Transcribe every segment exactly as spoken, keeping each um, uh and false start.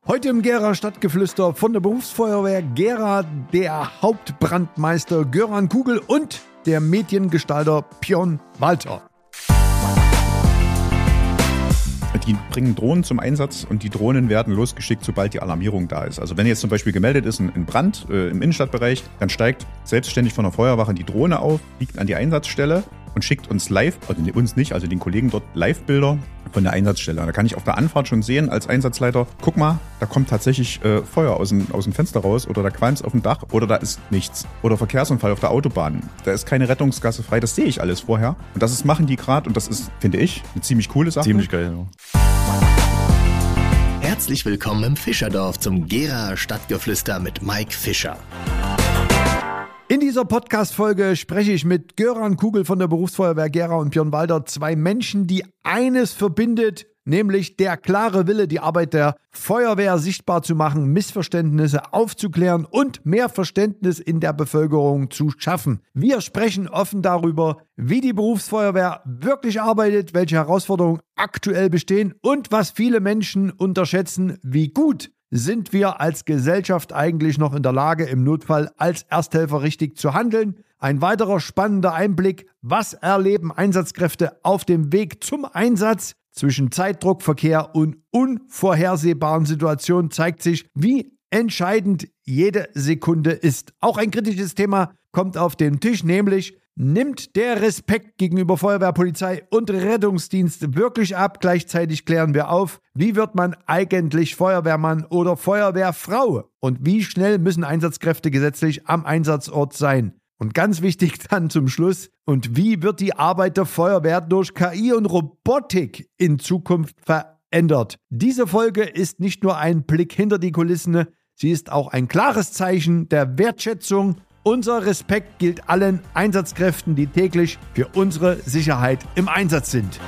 Heute im Gera Stadtgeflüster von der Berufsfeuerwehr Gera der Hauptbrandmeister Göran Kugel und der Mediengestalter Björn Walter. Die bringen Drohnen zum Einsatz und die Drohnen werden losgeschickt, sobald die Alarmierung da ist. Also wenn jetzt zum Beispiel gemeldet ist ein Brand äh, im Innenstadtbereich, dann steigt selbstständig von der Feuerwache die Drohne auf, fliegt an die Einsatzstelle und schickt uns live, also uns nicht, also den Kollegen dort Live-Bilder von der Einsatzstelle. Da kann ich auf der Anfahrt schon sehen als Einsatzleiter, guck mal, da kommt tatsächlich äh, Feuer aus dem, aus dem Fenster raus oder da qualmt es auf dem Dach oder da ist nichts. Oder Verkehrsunfall auf der Autobahn. Da ist keine Rettungsgasse frei, das sehe ich alles vorher. Und das ist, machen die gerade und das ist, finde ich, eine ziemlich coole Sache. Ziemlich geil, ja. Herzlich willkommen im Fischerdorf zum Gera Stadtgeflüster mit Mike Fischer. In dieser Podcast-Folge spreche ich mit Göran Kugel von der Berufsfeuerwehr Gera und Björn Walter, zwei Menschen, die eines verbindet, nämlich der klare Wille, die Arbeit der Feuerwehr sichtbar zu machen, Missverständnisse aufzuklären und mehr Verständnis in der Bevölkerung zu schaffen. Wir sprechen offen darüber, wie die Berufsfeuerwehr wirklich arbeitet, welche Herausforderungen aktuell bestehen und was viele Menschen unterschätzen, wie gut sind wir als Gesellschaft eigentlich noch in der Lage, im Notfall als Ersthelfer richtig zu handeln? Ein weiterer spannender Einblick, was erleben Einsatzkräfte auf dem Weg zum Einsatz? Zwischen Zeitdruck, Verkehr und unvorhersehbaren Situationen zeigt sich, wie entscheidend jede Sekunde ist. Auch ein kritisches Thema kommt auf den Tisch, nämlich: Nimmt der Respekt gegenüber Feuerwehr, Polizei und Rettungsdienst wirklich ab? Gleichzeitig klären wir auf, wie wird man eigentlich Feuerwehrmann oder Feuerwehrfrau? Und wie schnell müssen Einsatzkräfte gesetzlich am Einsatzort sein? Und ganz wichtig dann zum Schluss, und wie wird die Arbeit der Feuerwehr durch K I und Robotik in Zukunft verändert? Diese Folge ist nicht nur ein Blick hinter die Kulissen, sie ist auch ein klares Zeichen der Wertschätzung. Unser Respekt gilt allen Einsatzkräften, die täglich für unsere Sicherheit im Einsatz sind.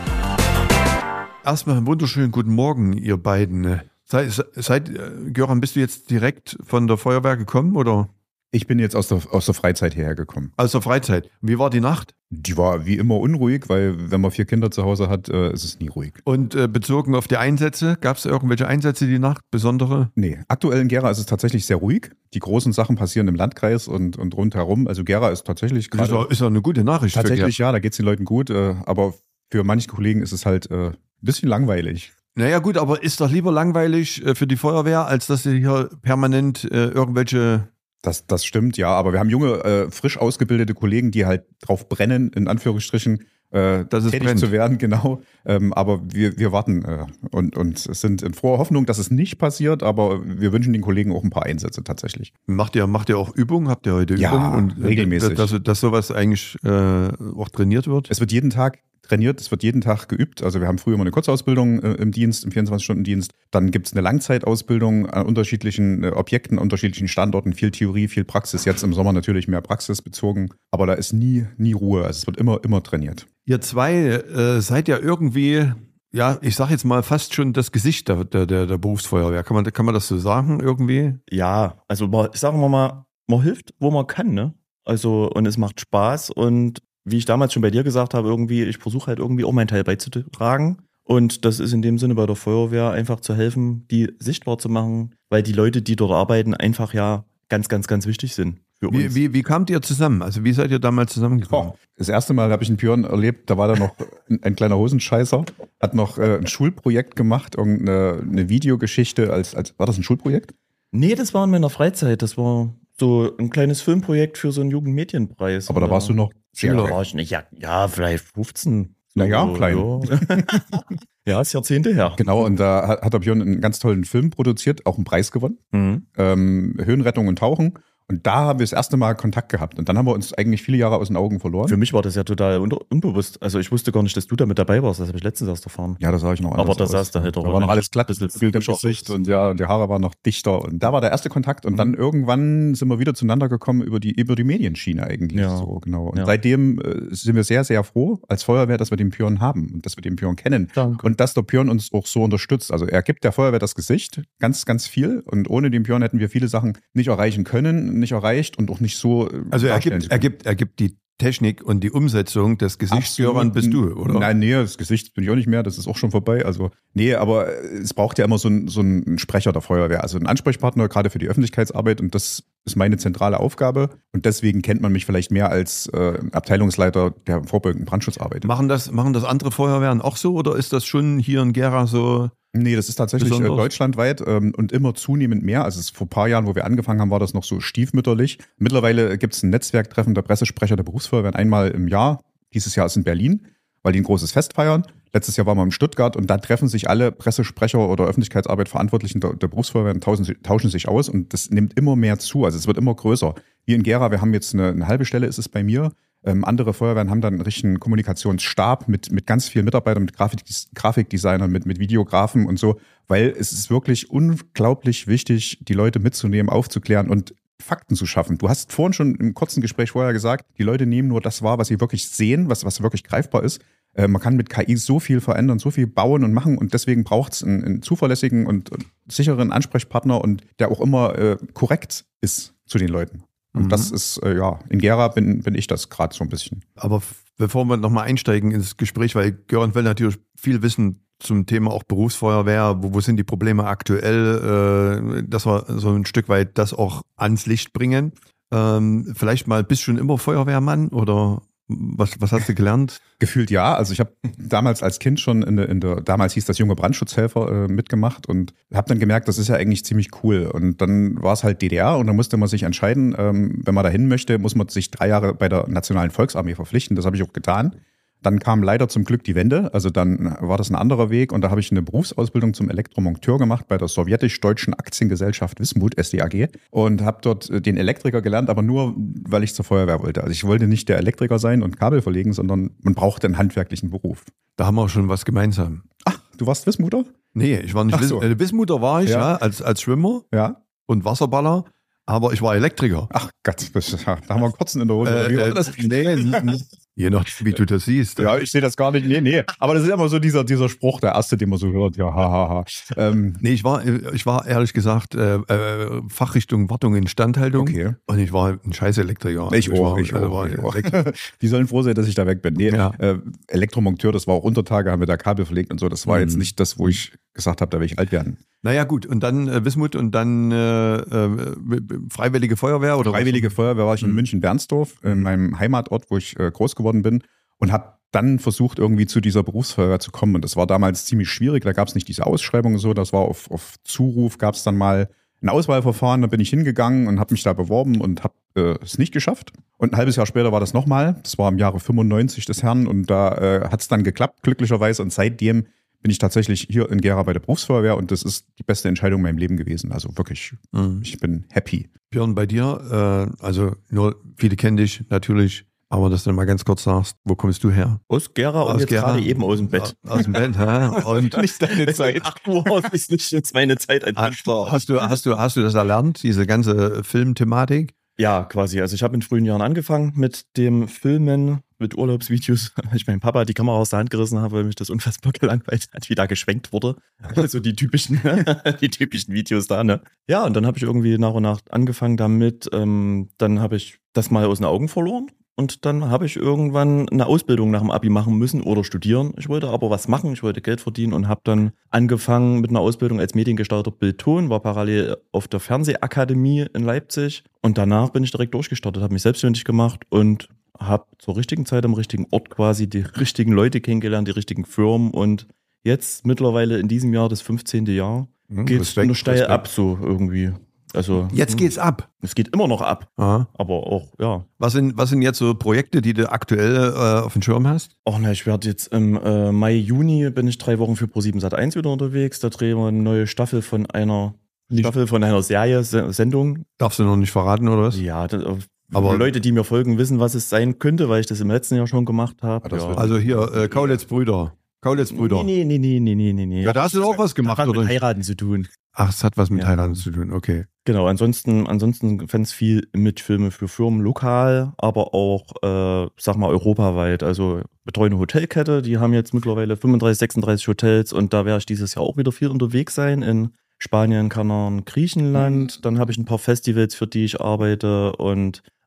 Erstmal einen wunderschönen guten Morgen, ihr beiden. Seid, seid, Göran, bist du jetzt direkt von der Feuerwehr gekommen, oder? Ich bin jetzt aus der, aus der Freizeit hierher gekommen. Aus der Freizeit. Wie war die Nacht? Die war wie immer unruhig, weil wenn man vier Kinder zu Hause hat, äh, ist es nie ruhig. Und äh, bezogen auf die Einsätze, gab es irgendwelche Einsätze die Nacht, besondere? Nee, aktuell in Gera ist es tatsächlich sehr ruhig. Die großen Sachen passieren im Landkreis und, und rundherum. Also Gera ist tatsächlich gerade... Das ist ja, ist ja eine gute Nachricht. Tatsächlich ja, da geht es den Leuten gut. Äh, aber für manche Kollegen ist es halt äh, ein bisschen langweilig. Naja gut, aber ist doch lieber langweilig äh, für die Feuerwehr, als dass sie hier permanent äh, irgendwelche... Das, das stimmt, ja, aber wir haben junge, äh, frisch ausgebildete Kollegen, die halt drauf brennen, in Anführungsstrichen, äh, dass es tätig brennt. zu werden, genau. Ähm, aber wir, wir warten äh, und, und sind in froher Hoffnung, dass es nicht passiert, aber wir wünschen den Kollegen auch ein paar Einsätze tatsächlich. Macht ihr, macht ihr auch Übungen? Habt ihr heute Ja, Übungen? Und, regelmäßig. Dass, dass, dass sowas eigentlich äh, auch trainiert wird? Es wird jeden Tag trainiert, es wird jeden Tag geübt. Also wir haben früher immer eine Kurzausbildung äh, im Dienst, im vierundzwanzig-Stunden-Dienst. Dann gibt es eine Langzeitausbildung an unterschiedlichen äh, Objekten, unterschiedlichen Standorten, viel Theorie, viel Praxis. Jetzt im Sommer natürlich mehr praxisbezogen, aber da ist nie, nie Ruhe. Also es wird immer, immer trainiert. Ihr zwei äh, seid ja irgendwie, ja, ich sag jetzt mal fast schon das Gesicht der, der, der Berufsfeuerwehr. Kann man, kann man das so sagen irgendwie? Ja, also man, sagen wir mal, man hilft, wo man kann, ne? Also, und es macht Spaß und wie ich damals schon bei dir gesagt habe, irgendwie, ich versuche halt irgendwie auch meinen Teil beizutragen. Und das ist in dem Sinne bei der Feuerwehr einfach zu helfen, die sichtbar zu machen, weil die Leute, die dort arbeiten, einfach ja ganz, ganz, ganz wichtig sind für uns. Wie, wie, wie kamt ihr zusammen? Also wie seid ihr damals zusammengekommen? Oh, das erste Mal habe ich einen Björn erlebt, da war da noch ein, ein kleiner Hosenscheißer, hat noch äh, ein Schulprojekt gemacht, irgendeine eine Videogeschichte als, als, war das ein Schulprojekt? Nee, das war in meiner Freizeit, das war so ein kleines Filmprojekt für so einen Jugendmedienpreis. Aber da warst du noch sehr da war ich nicht, ja, ja, vielleicht fünfzehn. Naja, so, klein. Ja. Ja, ist Jahrzehnte her. Genau, und da hat, hat der Björn einen ganz tollen Film produziert, auch einen Preis gewonnen. Mhm. Ähm, Höhenrettung und Tauchen. Und da haben wir das erste Mal Kontakt gehabt. Und dann haben wir uns eigentlich viele Jahre aus den Augen verloren. Für mich war das ja total un- unbewusst. Also ich wusste gar nicht, dass du da mit dabei warst. Das habe ich letztens erst erfahren. Ja, das sah ich noch anders Aber da aus. saß da halt auch Da war noch alles glatt, bisschen Bild im Gesicht und ja, die Haare waren noch dichter. Und da war der erste Kontakt. Und dann irgendwann sind wir wieder zueinander gekommen über die, über die Medienschiene eigentlich. Ja. So, genau. Und Ja. seitdem äh, sind wir sehr, sehr froh als Feuerwehr, dass wir den Björn haben und dass wir den Björn kennen. Danke. Und dass der Björn uns auch so unterstützt. Also er gibt der Feuerwehr das Gesicht, ganz, ganz viel. Und ohne den Björn hätten wir viele Sachen nicht erreichen können, nicht erreicht und auch nicht so. Also er gibt, er gibt, er gibt die Technik und die Umsetzung des Gesichts, Göran, bist du, oder? Nein, nee, das Gesicht bin ich auch nicht mehr, das ist auch schon vorbei. Also, nee, aber es braucht ja immer so einen, so einen Sprecher der Feuerwehr, also einen Ansprechpartner, gerade für die Öffentlichkeitsarbeit, und das ist meine zentrale Aufgabe. Und deswegen kennt man mich vielleicht mehr als äh, Abteilungsleiter, der im vorbeugenden Brandschutz arbeitet. Machen das, machen das andere Feuerwehren auch so, oder ist das schon hier in Gera so? Nee, das ist tatsächlich äh, deutschlandweit ähm, und immer zunehmend mehr. Also es, vor ein paar Jahren, wo wir angefangen haben, war das noch so stiefmütterlich. Mittlerweile gibt es ein Netzwerktreffen der Pressesprecher der Berufsfeuerwehren einmal im Jahr. Dieses Jahr ist in Berlin, weil die ein großes Fest feiern. Letztes Jahr waren wir in Stuttgart und da treffen sich alle Pressesprecher oder Öffentlichkeitsarbeit Verantwortlichen der, der Berufsfeuerwehren, tauschen, tauschen sich aus, und das nimmt immer mehr zu. Also es wird immer größer. Hier in Gera, wir haben jetzt eine, eine halbe Stelle, ist es bei mir. Ähm, andere Feuerwehren haben dann einen richtigen Kommunikationsstab mit, mit ganz vielen Mitarbeitern, mit Grafik, Grafikdesignern, mit, mit Videografen und so, weil es ist wirklich unglaublich wichtig, die Leute mitzunehmen, aufzuklären und Fakten zu schaffen. Du hast vorhin schon im kurzen Gespräch vorher gesagt, die Leute nehmen nur das wahr, was sie wirklich sehen, was, was wirklich greifbar ist. Äh, man kann mit K I so viel verändern, so viel bauen und machen, und deswegen braucht es einen, einen zuverlässigen und, und sicheren Ansprechpartner, und der auch immer äh, korrekt ist zu den Leuten. Und mhm. das ist, äh, ja, in Gera bin, bin ich das gerade so ein bisschen. Aber f- bevor wir nochmal einsteigen ins Gespräch, weil Göran will natürlich viel wissen zum Thema auch Berufsfeuerwehr, wo, wo sind die Probleme aktuell, äh, dass wir so ein Stück weit das auch ans Licht bringen. Ähm, vielleicht mal, bist du schon immer Feuerwehrmann oder was, was hast du gelernt? Gefühlt ja. Also ich habe damals als Kind schon in der, in der damals hieß das junge Brandschutzhelfer, äh, mitgemacht und habe dann gemerkt, das ist ja eigentlich ziemlich cool. Und dann war es halt D D R und dann musste man sich entscheiden, ähm, wenn man dahin möchte, muss man sich drei Jahre bei der Nationalen Volksarmee verpflichten. Das habe ich auch getan. Dann kam leider zum Glück die Wende, also dann war das ein anderer Weg, und da habe ich eine Berufsausbildung zum Elektromonteur gemacht bei der sowjetisch-deutschen Aktiengesellschaft Wismut, S D A G, und habe dort den Elektriker gelernt, aber nur, weil ich zur Feuerwehr wollte. Also ich wollte nicht der Elektriker sein und Kabel verlegen, sondern man brauchte einen handwerklichen Beruf. Da haben wir schon was gemeinsam. Ach, du warst Wismuter? Nee, ich war nicht Ach so. Wis- äh, Wismuter war ich, ja, Ja. als, als Schwimmer Ja. und Wasserballer, aber ich war Elektriker. Ach Gott, das, da haben wir einen kurzen in der Hose. Äh, Wie war äh, das? nee, n- je nachdem, wie du das siehst. Ja, ich sehe das gar nicht. Nee, nee. Aber das ist immer so dieser, dieser Spruch, der erste, den man so hört. Ja, hahaha. Ha, ha. ähm, Nee, ich war, ich war ehrlich gesagt äh, äh, Fachrichtung Wartung, Instandhaltung. Okay. Und ich war ein scheiß Elektriker. Ich Also auch, war, ich also auch, war ich auch. Elekt- Die sollen froh sein, dass ich da weg bin. Nee, Ja. äh, Elektromonteur, das war auch Untertage, haben wir da Kabel verlegt und so. Das war Mhm. jetzt nicht das, wo ich gesagt habe, da will ich alt werden. Naja, gut. Und dann äh, Wismut und dann äh, äh, Freiwillige Feuerwehr oder Freiwillige was? Feuerwehr war ich in Mhm. München-Bernsdorf, in meinem Heimatort, wo ich äh, groß geworden bin, und habe dann versucht, irgendwie zu dieser Berufsfeuerwehr zu kommen. Und das war damals ziemlich schwierig. Da gab es nicht diese Ausschreibung und so. Das war auf, auf Zuruf, gab es dann mal ein Auswahlverfahren. Da bin ich hingegangen und habe mich da beworben und habe äh, es nicht geschafft. Und ein halbes Jahr später war das nochmal. Das war im Jahre fünfundneunzig des Herrn. Und da äh, hat es dann geklappt, glücklicherweise. Und seitdem bin ich tatsächlich hier in Gera bei der Berufsfeuerwehr. Und das ist die beste Entscheidung in meinem Leben gewesen. Also wirklich, Mhm. ich bin happy. Björn, bei dir, äh, also nur viele kennen dich natürlich, aber dass du mal ganz kurz sagst, wo kommst du her? Aus Gera und Aus jetzt Gera? gerade eben aus dem Bett. Ja, aus dem Bett, hä? Und Nicht deine Zeit. Acht Uhr aus ist nicht jetzt meine Zeit. Ein hast, hast, du, hast, du, hast du das erlernt, diese ganze Filmthematik? Ja, quasi. Also ich habe in frühen Jahren angefangen mit dem Filmen, mit Urlaubsvideos, weil ich meinem Papa die Kamera aus der Hand gerissen habe, weil mich das unfassbar gelangweilt hat, wie da geschwenkt wurde. Also die typischen, die typischen Videos da, ne? Ja, und dann habe ich irgendwie nach und nach angefangen damit. Ähm, dann habe ich das mal aus den Augen verloren. Und dann habe ich irgendwann eine Ausbildung nach dem Abi machen müssen oder studieren. Ich wollte aber was machen, ich wollte Geld verdienen und habe dann angefangen mit einer Ausbildung als Mediengestalter Bild-Ton, war parallel auf der Fernsehakademie in Leipzig. Und danach bin ich direkt durchgestartet, habe mich selbstständig gemacht und habe zur richtigen Zeit am richtigen Ort quasi die richtigen Leute kennengelernt, die richtigen Firmen. Und jetzt mittlerweile in diesem Jahr, das fünfzehnte Jahr, Hm, geht es Respekt, nur steil Respekt. ab so irgendwie. Also Jetzt geht's ab. es geht immer noch ab, Aha. aber auch, ja. Was sind, was sind jetzt so Projekte, die du aktuell äh, auf dem Schirm hast? Ach ne, ich werde jetzt im äh, Mai, Juni bin ich drei Wochen für ProSieben Sat eins wieder unterwegs. Da drehen wir eine neue Staffel von einer Nicht- Staffel von einer Serie, Se Sendung. Darfst du noch nicht verraten, oder was? Ja, das, Aber- aber Leute, die mir folgen, wissen, was es sein könnte, weil ich das im letzten Jahr schon gemacht habe. Ah, das wird- Also hier, äh, Kaulitz-Brüder. Kaulitz-Brüder. Nee, nee, nee, nee, nee, nee, nee. Ja, da hast du auch was gemacht, Hat oder? mit Heiraten zu tun. Ach, es hat was mit Ja. Heiraten zu tun, okay. Genau, ansonsten, ansonsten ganz viel mit Filme für Firmen lokal, aber auch, äh, sag mal, europaweit. Also betreue eine Hotelkette, die haben jetzt mittlerweile fünfunddreißig, sechsunddreißig Hotels und da werde ich dieses Jahr auch wieder viel unterwegs sein in Spanien, Kanaren, Griechenland. Dann habe ich ein paar Festivals, für die ich arbeite und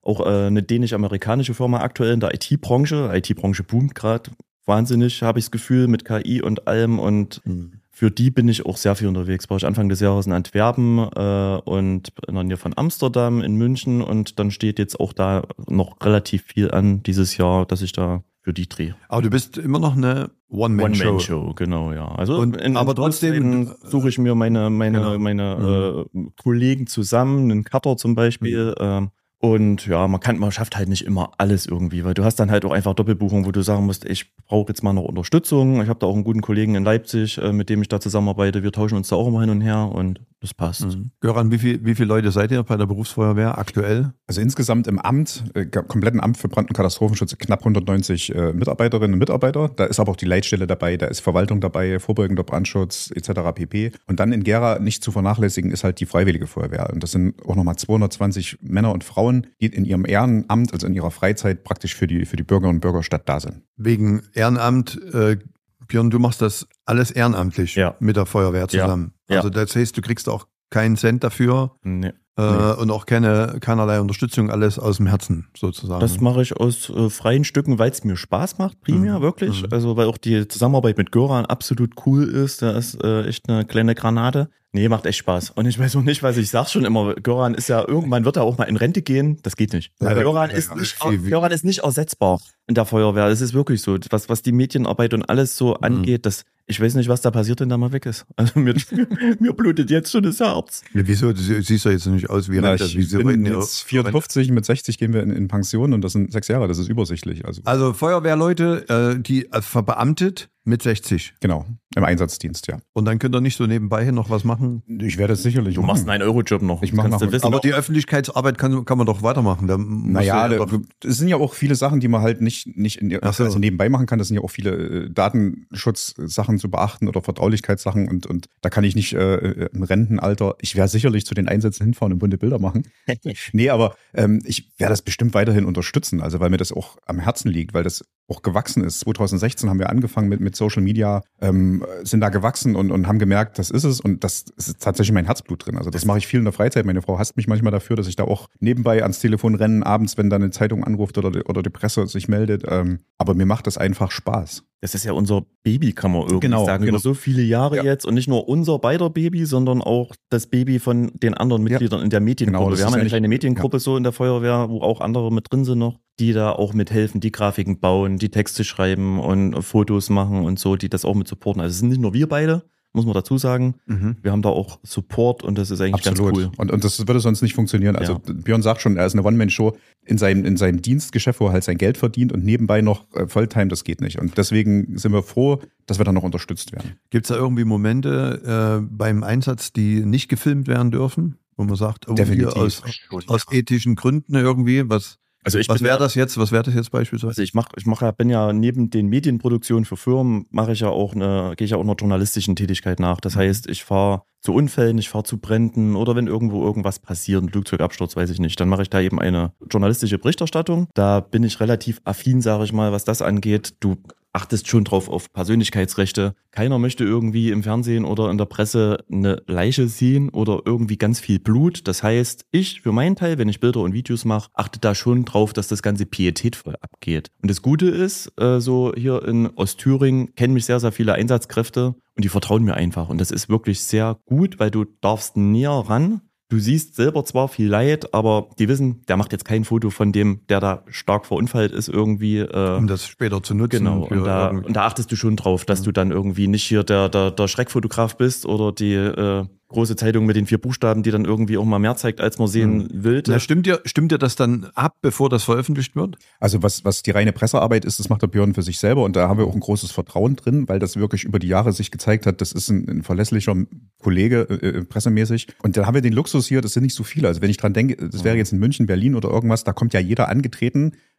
auch äh, eine dänisch-amerikanische Firma aktuell in der I T-Branche. I T-Branche boomt gerade wahnsinnig, habe ich das Gefühl, mit K I und allem. Und mhm. für die bin ich auch sehr viel unterwegs. War ich Anfang des Jahres in Antwerpen äh, und in der Nähe von Amsterdam, in München. Und dann steht jetzt auch da noch relativ viel an dieses Jahr, dass ich da für die drehe. Aber du bist immer noch eine One-Man-Show. One-Man-Show, genau, ja. Also und, in, aber trotzdem suche ich mir meine, meine, genau. meine mhm. äh, Kollegen zusammen, einen Cutter zum Beispiel. Mhm. Äh, Und ja, man kann, man schafft halt nicht immer alles irgendwie, weil du hast dann halt auch einfach Doppelbuchung, wo du sagen musst, ich brauche jetzt mal noch Unterstützung. Ich habe da auch einen guten Kollegen in Leipzig, mit dem ich da zusammenarbeite. Wir tauschen uns da auch immer hin und her und das passt. Mhm. Göran, wie viel, wie viele Leute seid ihr bei der Berufsfeuerwehr aktuell? Also insgesamt im Amt, äh, kompletten Amt für Brand- und Katastrophenschutz, knapp hundertneunzig äh, Mitarbeiterinnen und Mitarbeiter. Da ist aber auch die Leitstelle dabei, da ist Verwaltung dabei, vorbeugender Brandschutz et cetera pp. Und dann in Gera nicht zu vernachlässigen ist halt die Freiwillige Feuerwehr. Und das sind auch nochmal zweihundertzwanzig Männer und Frauen, die in ihrem Ehrenamt, also in ihrer Freizeit praktisch für die, für die Bürgerinnen und Bürger Stadt da sind. Wegen Ehrenamt, äh, Björn, du machst das alles ehrenamtlich ja. mit der Feuerwehr zusammen. Ja. Also das heißt, du kriegst auch keinen Cent dafür nee. Äh, nee. und auch keine, keinerlei Unterstützung, alles aus dem Herzen sozusagen. Das mache ich aus äh, freien Stücken, weil es mir Spaß macht, primär, mhm. wirklich. Mhm. Also weil auch die Zusammenarbeit mit Göran absolut cool ist. Der ist äh, echt eine kleine Granate. Nee, macht echt Spaß. Und ich weiß auch nicht, was ich sag schon immer, Göran ist ja, irgendwann wird er auch mal in Rente gehen. Das geht nicht. Ja, Göran, ja, ist ja, nicht wie, wie. Göran ist nicht ersetzbar in der Feuerwehr. Das ist wirklich so. Was, was die Medienarbeit und alles so mhm. angeht, das, ich weiß nicht, was da passiert, wenn der mal weg ist. Also mir, mir blutet jetzt schon das Herz. Ja, wieso? Du siehst ja jetzt nicht aus wie Rente. Ich wieso bin jetzt vierundfünfzig, mit sechzig gehen wir in, in Pension und das sind sechs Jahre. Das ist übersichtlich. Also, also Feuerwehrleute, äh, die also verbeamtet mit sechzig. Genau, im Einsatzdienst, ja. Und dann könnt ihr nicht so nebenbei noch was machen? Ich werde es sicherlich Du machen. machst einen Euro-Job noch. Ich mache noch. Aber die Öffentlichkeitsarbeit kann, kann man doch weitermachen. Da naja, ja da, es sind ja auch viele Sachen, die man halt nicht, nicht in, so. also nebenbei machen kann. Das sind ja auch viele äh, Datenschutzsachen zu beachten oder Vertraulichkeitssachen. Und, und da kann ich nicht äh, im Rentenalter, ich werde sicherlich zu den Einsätzen hinfahren und bunte Bilder machen. Nee, aber ähm, ich werde das bestimmt weiterhin unterstützen. Also weil mir das auch am Herzen liegt, weil das auch gewachsen ist. zwanzig sechzehn haben wir angefangen mit, mit Social Media, ähm, sind da gewachsen und, und haben gemerkt, das ist es und das ist tatsächlich mein Herzblut drin. Also das mache ich viel in der Freizeit. Meine Frau hasst mich manchmal dafür, dass ich da auch nebenbei ans Telefon renne, abends, wenn da eine Zeitung anruft oder die, oder die Presse sich meldet. Ähm, aber mir macht das einfach Spaß. Das ist ja unser Baby, kann man irgendwie genau, sagen. Genau. Über so viele Jahre ja. jetzt und nicht nur unser beider Baby, sondern auch das Baby von den anderen Mitgliedern ja. in der Mediengruppe. Genau, wir haben eine ja kleine Mediengruppe ja. so in der Feuerwehr, wo auch andere mit drin sind noch, die da auch mithelfen, die Grafiken bauen, die Texte schreiben und Fotos machen und so, die das auch mit supporten. Also es sind nicht nur wir beide, muss man dazu sagen. Mhm. Wir haben da auch Support und das ist eigentlich Absolut. ganz cool. Und, und das würde sonst nicht funktionieren. Also ja. Björn sagt schon, er ist eine One-Man-Show in seinem, in seinem Dienstgeschäft, wo er halt sein Geld verdient und nebenbei noch äh, Volltime, das geht nicht. Und deswegen sind wir froh, dass wir dann noch unterstützt werden. Gibt es da irgendwie Momente äh, beim Einsatz, die nicht gefilmt werden dürfen? Wo man sagt, oh, hier aus, aus ethischen Gründen irgendwie, was... Also ich was wäre ja, das jetzt? Was wäre das jetzt beispielsweise? Also ich mache, ich mache, bin ja neben den Medienproduktionen für Firmen mache ich ja auch eine, gehe ich ja auch einer journalistischen Tätigkeit nach. Das heißt, ich fahre zu Unfällen, ich fahre zu Bränden oder wenn irgendwo irgendwas passiert, ein Flugzeugabsturz, weiß ich nicht, dann mache ich da eben eine journalistische Berichterstattung. Da bin ich relativ affin, sage ich mal, was das angeht. Du achtest schon drauf auf Persönlichkeitsrechte. Keiner möchte irgendwie im Fernsehen oder in der Presse eine Leiche sehen oder irgendwie ganz viel Blut. Das heißt, ich für meinen Teil, wenn ich Bilder und Videos mache, achte da schon drauf, dass das Ganze pietätvoll abgeht. Und das Gute ist, äh, so hier in Ostthüringen kennen mich sehr, sehr viele Einsatzkräfte und die vertrauen mir einfach. Und das ist wirklich sehr gut, weil du darfst näher ran. Du siehst selber zwar viel Leid, aber die wissen, der macht jetzt kein Foto von dem, der da stark verunfallt ist irgendwie. Äh, um das später zu nutzen. Genau, und da, und da achtest du schon drauf, dass mhm. du dann irgendwie nicht hier der, der, der Schreckfotograf bist oder die äh, große Zeitung mit den vier Buchstaben, die dann irgendwie auch mal mehr zeigt, als man sehen mhm. will. Na, stimmt dir, stimmt dir das dann ab, bevor das veröffentlicht wird? Also was, was die reine Pressearbeit ist, das macht der Björn für sich selber und da haben wir auch ein großes Vertrauen drin, weil das wirklich über die Jahre sich gezeigt hat, das ist ein, ein verlässlicher Kollege, äh, pressemäßig. Und da haben wir den Luxus hier, das sind nicht so viele. Also wenn ich dran denke, das wäre jetzt in München, Berlin oder irgendwas, da kommt ja jeder angetreten,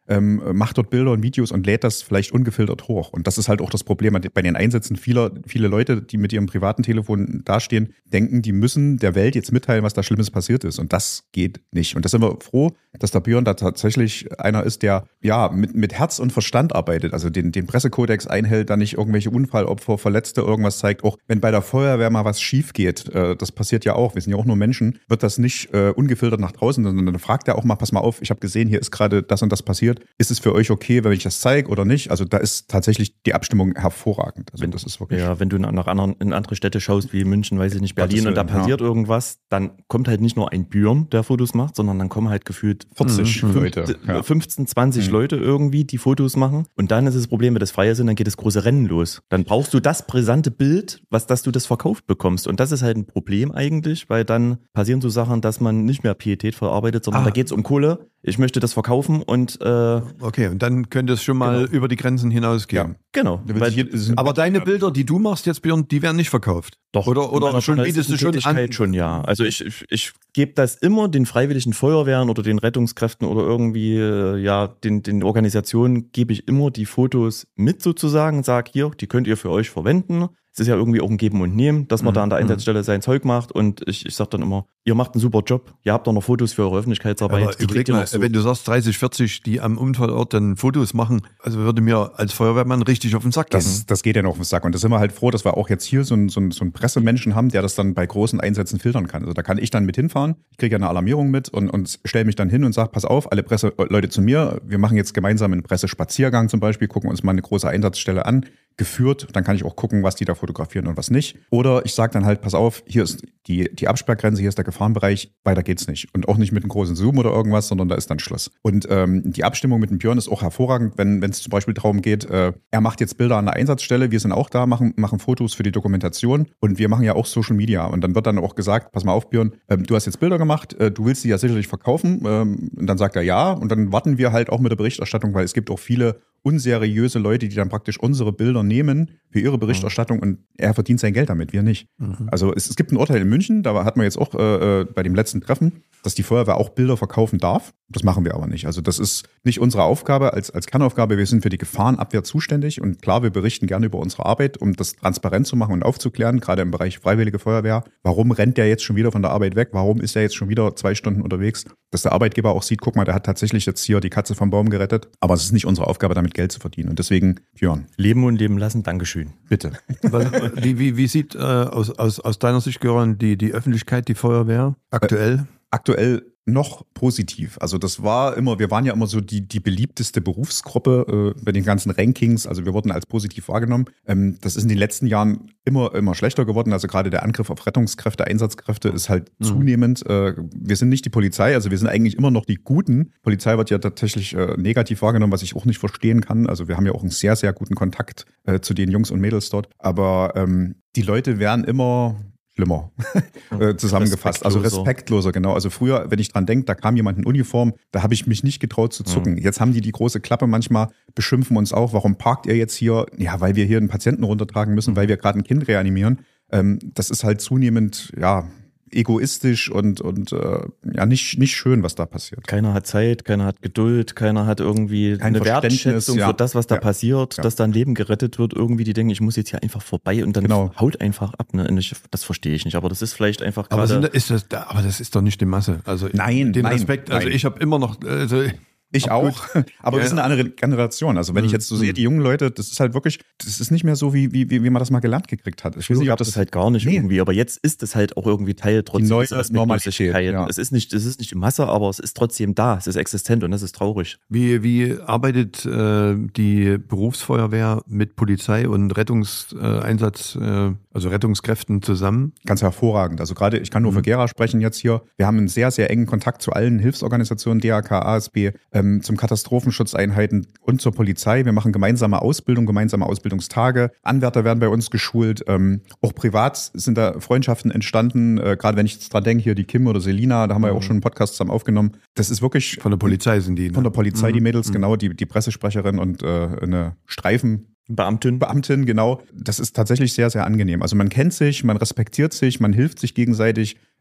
ähm, macht dort Bilder und Videos und lädt das vielleicht ungefiltert hoch. Und das ist halt auch das Problem bei den Einsätzen vieler, viele Leute, die mit ihrem privaten Telefon dastehen, denken, die müssen der Welt jetzt mitteilen, was da Schlimmes passiert ist. Und das geht nicht. Und da sind wir froh, dass der Björn da tatsächlich einer ist, der ja mit, mit Herz und Verstand arbeitet, also den, den Pressekodex einhält, da nicht irgendwelche Unfallopfer, Verletzte irgendwas zeigt. Auch wenn bei der Feuerwehr mal was schief geht, äh, das passiert ja auch, wir sind ja auch nur Menschen, wird das nicht äh, ungefiltert nach draußen, sondern dann fragt er auch mal, pass mal auf, ich habe gesehen, hier ist gerade das und das passiert. Ist es für euch okay, wenn ich das zeige oder nicht? Also da ist tatsächlich die Abstimmung hervorragend. Also wenn, das ist wirklich. Ja, wenn du nach anderen, in andere Städte schaust, wie München, weiß ich nicht, Berlin, Willen, und da passiert ja. irgendwas, dann kommt halt nicht nur ein Björn, der Fotos macht, sondern dann kommen halt gefühlt vierzig fünf, Leute. Ja. fünfzehn, zwanzig mhm. Leute irgendwie, die Fotos machen. Und dann ist das Problem, wenn das Freie sind, dann geht das große Rennen los. Dann brauchst du das brisante Bild, was, dass du das verkauft bekommst. Und das ist halt ein Problem eigentlich, weil dann passieren so Sachen, dass man nicht mehr Pietät verarbeitet, sondern ah. da geht es um Kohle. Ich möchte das verkaufen und äh, okay, und dann könnte es schon mal genau. über die Grenzen hinausgehen. Ja, genau. Weil, hier, aber deine Bilder, die du machst jetzt, Björn, die werden nicht verkauft. Doch. Oder, oder schon bietest du schon an? Schon, ja. Also ich, ich, ich gebe das immer den freiwilligen Feuerwehren oder den Rettungskräften oder irgendwie, ja, den, den Organisationen gebe ich immer die Fotos mit sozusagen, sag hier, die könnt ihr für euch verwenden. Es ist ja irgendwie auch ein Geben und Nehmen, dass man mhm. da an der Einsatzstelle sein Zeug macht, und ich, ich sage dann immer, ihr macht einen super Job, ihr habt auch noch Fotos für eure Öffentlichkeitsarbeit. Aber die kriegt ihr mal, so. Wenn du sagst dreißig, vierzig, die am Unfallort dann Fotos machen, also würde mir als Feuerwehrmann richtig auf den Sack gehen. Das, das geht ja noch auf den Sack, und da sind wir halt froh, dass wir auch jetzt hier so einen, so, einen, so einen Pressemenschen haben, der das dann bei großen Einsätzen filtern kann. Also da kann ich dann mit hinfahren, ich kriege ja eine Alarmierung mit und, und stelle mich dann hin und sage, pass auf, alle Presseleute zu mir, wir machen jetzt gemeinsam einen Pressespaziergang zum Beispiel, gucken uns mal eine große Einsatzstelle an, geführt, dann kann ich auch gucken, was die da fotografieren und was nicht. Oder ich sage dann halt, pass auf, hier ist die, die Absperrgrenze, hier ist der Gefahrenbereich, weiter geht's nicht. Und auch nicht mit einem großen Zoom oder irgendwas, sondern da ist dann Schluss. Und ähm, die Abstimmung mit dem Björn ist auch hervorragend, wenn es zum Beispiel darum geht, äh, er macht jetzt Bilder an der Einsatzstelle, wir sind auch da, machen, machen Fotos für die Dokumentation, und wir machen ja auch Social Media. Und dann wird dann auch gesagt, pass mal auf, Björn, ähm, du hast jetzt Bilder gemacht, äh, du willst die ja sicherlich verkaufen. Ähm, und dann sagt er ja, und dann warten wir halt auch mit der Berichterstattung, weil es gibt auch viele unseriöse Leute, die dann praktisch unsere Bilder nehmen für ihre Berichterstattung, und er verdient sein Geld damit, wir nicht. Mhm. Also es, es gibt ein Urteil in München, da hat man jetzt auch äh, bei dem letzten Treffen, dass die Feuerwehr auch Bilder verkaufen darf. Das machen wir aber nicht. Also das ist nicht unsere Aufgabe als, als Kernaufgabe. Wir sind für die Gefahrenabwehr zuständig, und klar, wir berichten gerne über unsere Arbeit, um das transparent zu machen und aufzuklären, gerade im Bereich Freiwillige Feuerwehr. Warum rennt der jetzt schon wieder von der Arbeit weg? Warum ist er jetzt schon wieder zwei Stunden unterwegs? Dass der Arbeitgeber auch sieht, guck mal, der hat tatsächlich jetzt hier die Katze vom Baum gerettet. Aber es ist nicht unsere Aufgabe, damit Geld zu verdienen. Und deswegen, Björn. Leben und leben lassen, Dankeschön. Bitte. wie, wie, wie sieht äh, aus, aus, aus deiner Sicht, Göran, die, die Öffentlichkeit, die Feuerwehr aktuell? Äh, aktuell noch positiv. Also das war immer, wir waren ja immer so die, die beliebteste Berufsgruppe äh, bei den ganzen Rankings. Also wir wurden als positiv wahrgenommen. Ähm, das ist in den letzten Jahren immer, immer schlechter geworden. Also gerade der Angriff auf Rettungskräfte, Einsatzkräfte ist halt mhm. zunehmend. Äh, wir sind nicht die Polizei, also wir sind eigentlich immer noch die Guten. Polizei wird ja tatsächlich äh, negativ wahrgenommen, was ich auch nicht verstehen kann. Also wir haben ja auch einen sehr, sehr guten Kontakt äh, zu den Jungs und Mädels dort. Aber ähm, die Leute werden immer schlimmer äh, zusammengefasst. Also respektloser, genau. Also früher, wenn ich dran denke, da kam jemand in Uniform, da habe ich mich nicht getraut zu zucken. Mhm. Jetzt haben die die große Klappe manchmal, beschimpfen uns auch, warum parkt ihr jetzt hier? Ja, weil wir hier einen Patienten runtertragen müssen, mhm. weil wir gerade ein Kind reanimieren. Ähm, das ist halt zunehmend, ja, egoistisch und, und äh, ja, nicht, nicht schön, was da passiert. Keiner hat Zeit, keiner hat Geduld, keiner hat irgendwie Kein eine Wertschätzung ja. für das, was da ja. passiert, ja. dass da ein Leben gerettet wird. Irgendwie, die denken, ich muss jetzt hier einfach vorbei, und dann genau. haut einfach ab. Ne? Und ich, das verstehe ich nicht, aber das ist vielleicht einfach aber, gerade... sind, ist das, aber das ist doch nicht die Masse. Also nein, den nein, Respekt, also nein. ich habe immer noch... Also Ich auch, aber ja. wir sind eine andere Generation. Also wenn ich jetzt so sehe, die jungen Leute, das ist halt wirklich, das ist nicht mehr so, wie, wie, wie man das mal gelernt gekriegt hat. Ich weiß nicht, ob das, das halt gar nicht nee. irgendwie, aber jetzt ist es halt auch irgendwie Teil trotzdem dieser Respektlosigkeit. Ja. Es ist nicht, es ist nicht die Masse, aber es ist trotzdem da, es ist existent, und das ist traurig. Wie, wie arbeitet äh, die Berufsfeuerwehr mit Polizei und Rettungseinsatz, äh, also Rettungskräften zusammen? Ganz hervorragend. Also gerade, ich kann nur mhm. für Gera sprechen jetzt hier. Wir haben einen sehr, sehr engen Kontakt zu allen Hilfsorganisationen, D A K, A S B, ähm, zum Katastrophenschutzeinheiten und zur Polizei. Wir machen gemeinsame Ausbildung, gemeinsame Ausbildungstage. Anwärter werden bei uns geschult. Ähm, auch privat sind da Freundschaften entstanden. Äh, gerade wenn ich jetzt dran denke, hier die Kim oder Selina, da haben wir ja auch schon einen Podcast zusammen aufgenommen. Das ist wirklich... Von der Polizei sind die, ne? Von der Polizei, mhm. die Mädels, mhm. genau, die, die Pressesprecherin und äh, eine Streifen... Beamtin. Beamtin, genau. Das ist tatsächlich sehr, sehr angenehm. Also man kennt sich, man respektiert sich, man hilft sich gegenseitig.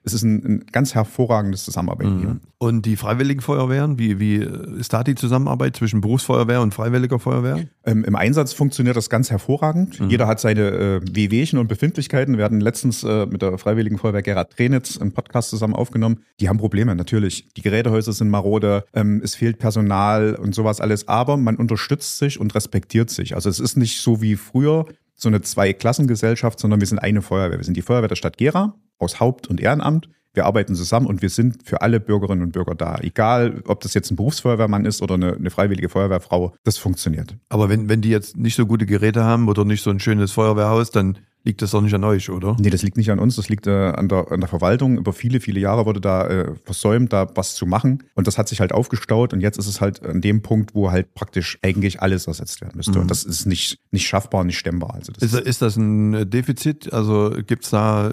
es ist ein, ein ganz hervorragendes Zusammenarbeiten Mhm. hier. Und die Freiwilligen Feuerwehren, wie, wie ist da die Zusammenarbeit zwischen Berufsfeuerwehr und Freiwilliger Feuerwehr? Ähm, Im Einsatz funktioniert das ganz hervorragend. Mhm. Jeder hat seine äh, Wehwehchen und Befindlichkeiten. Wir hatten letztens äh, mit der Freiwilligen Feuerwehr Gera Trenitz einen Podcast zusammen aufgenommen. Die haben Probleme, natürlich. Die Gerätehäuser sind marode, ähm, es fehlt Personal und sowas alles. Aber man unterstützt sich und respektiert sich. Also es ist nicht so wie früher so eine Zwei-Klassengesellschaft, sondern wir sind eine Feuerwehr. Wir sind die Feuerwehr der Stadt Gera aus Haupt- und Ehrenamt. Wir arbeiten zusammen und wir sind für alle Bürgerinnen und Bürger da. Egal, ob das jetzt ein Berufsfeuerwehrmann ist oder eine, eine freiwillige Feuerwehrfrau, das funktioniert. Aber wenn, wenn die jetzt nicht so gute Geräte haben oder nicht so ein schönes Feuerwehrhaus, dann liegt das doch nicht an euch, oder? Nee, das liegt nicht an uns, das liegt äh, an, der, an der Verwaltung. Über viele, viele Jahre wurde da äh, versäumt, da was zu machen. Und das hat sich halt aufgestaut und jetzt ist es halt an dem Punkt, wo halt praktisch eigentlich alles ersetzt werden müsste. Mhm. Und das ist nicht, nicht schaffbar, nicht stemmbar. Also das Ist, ist das ein Defizit? Also gibt es da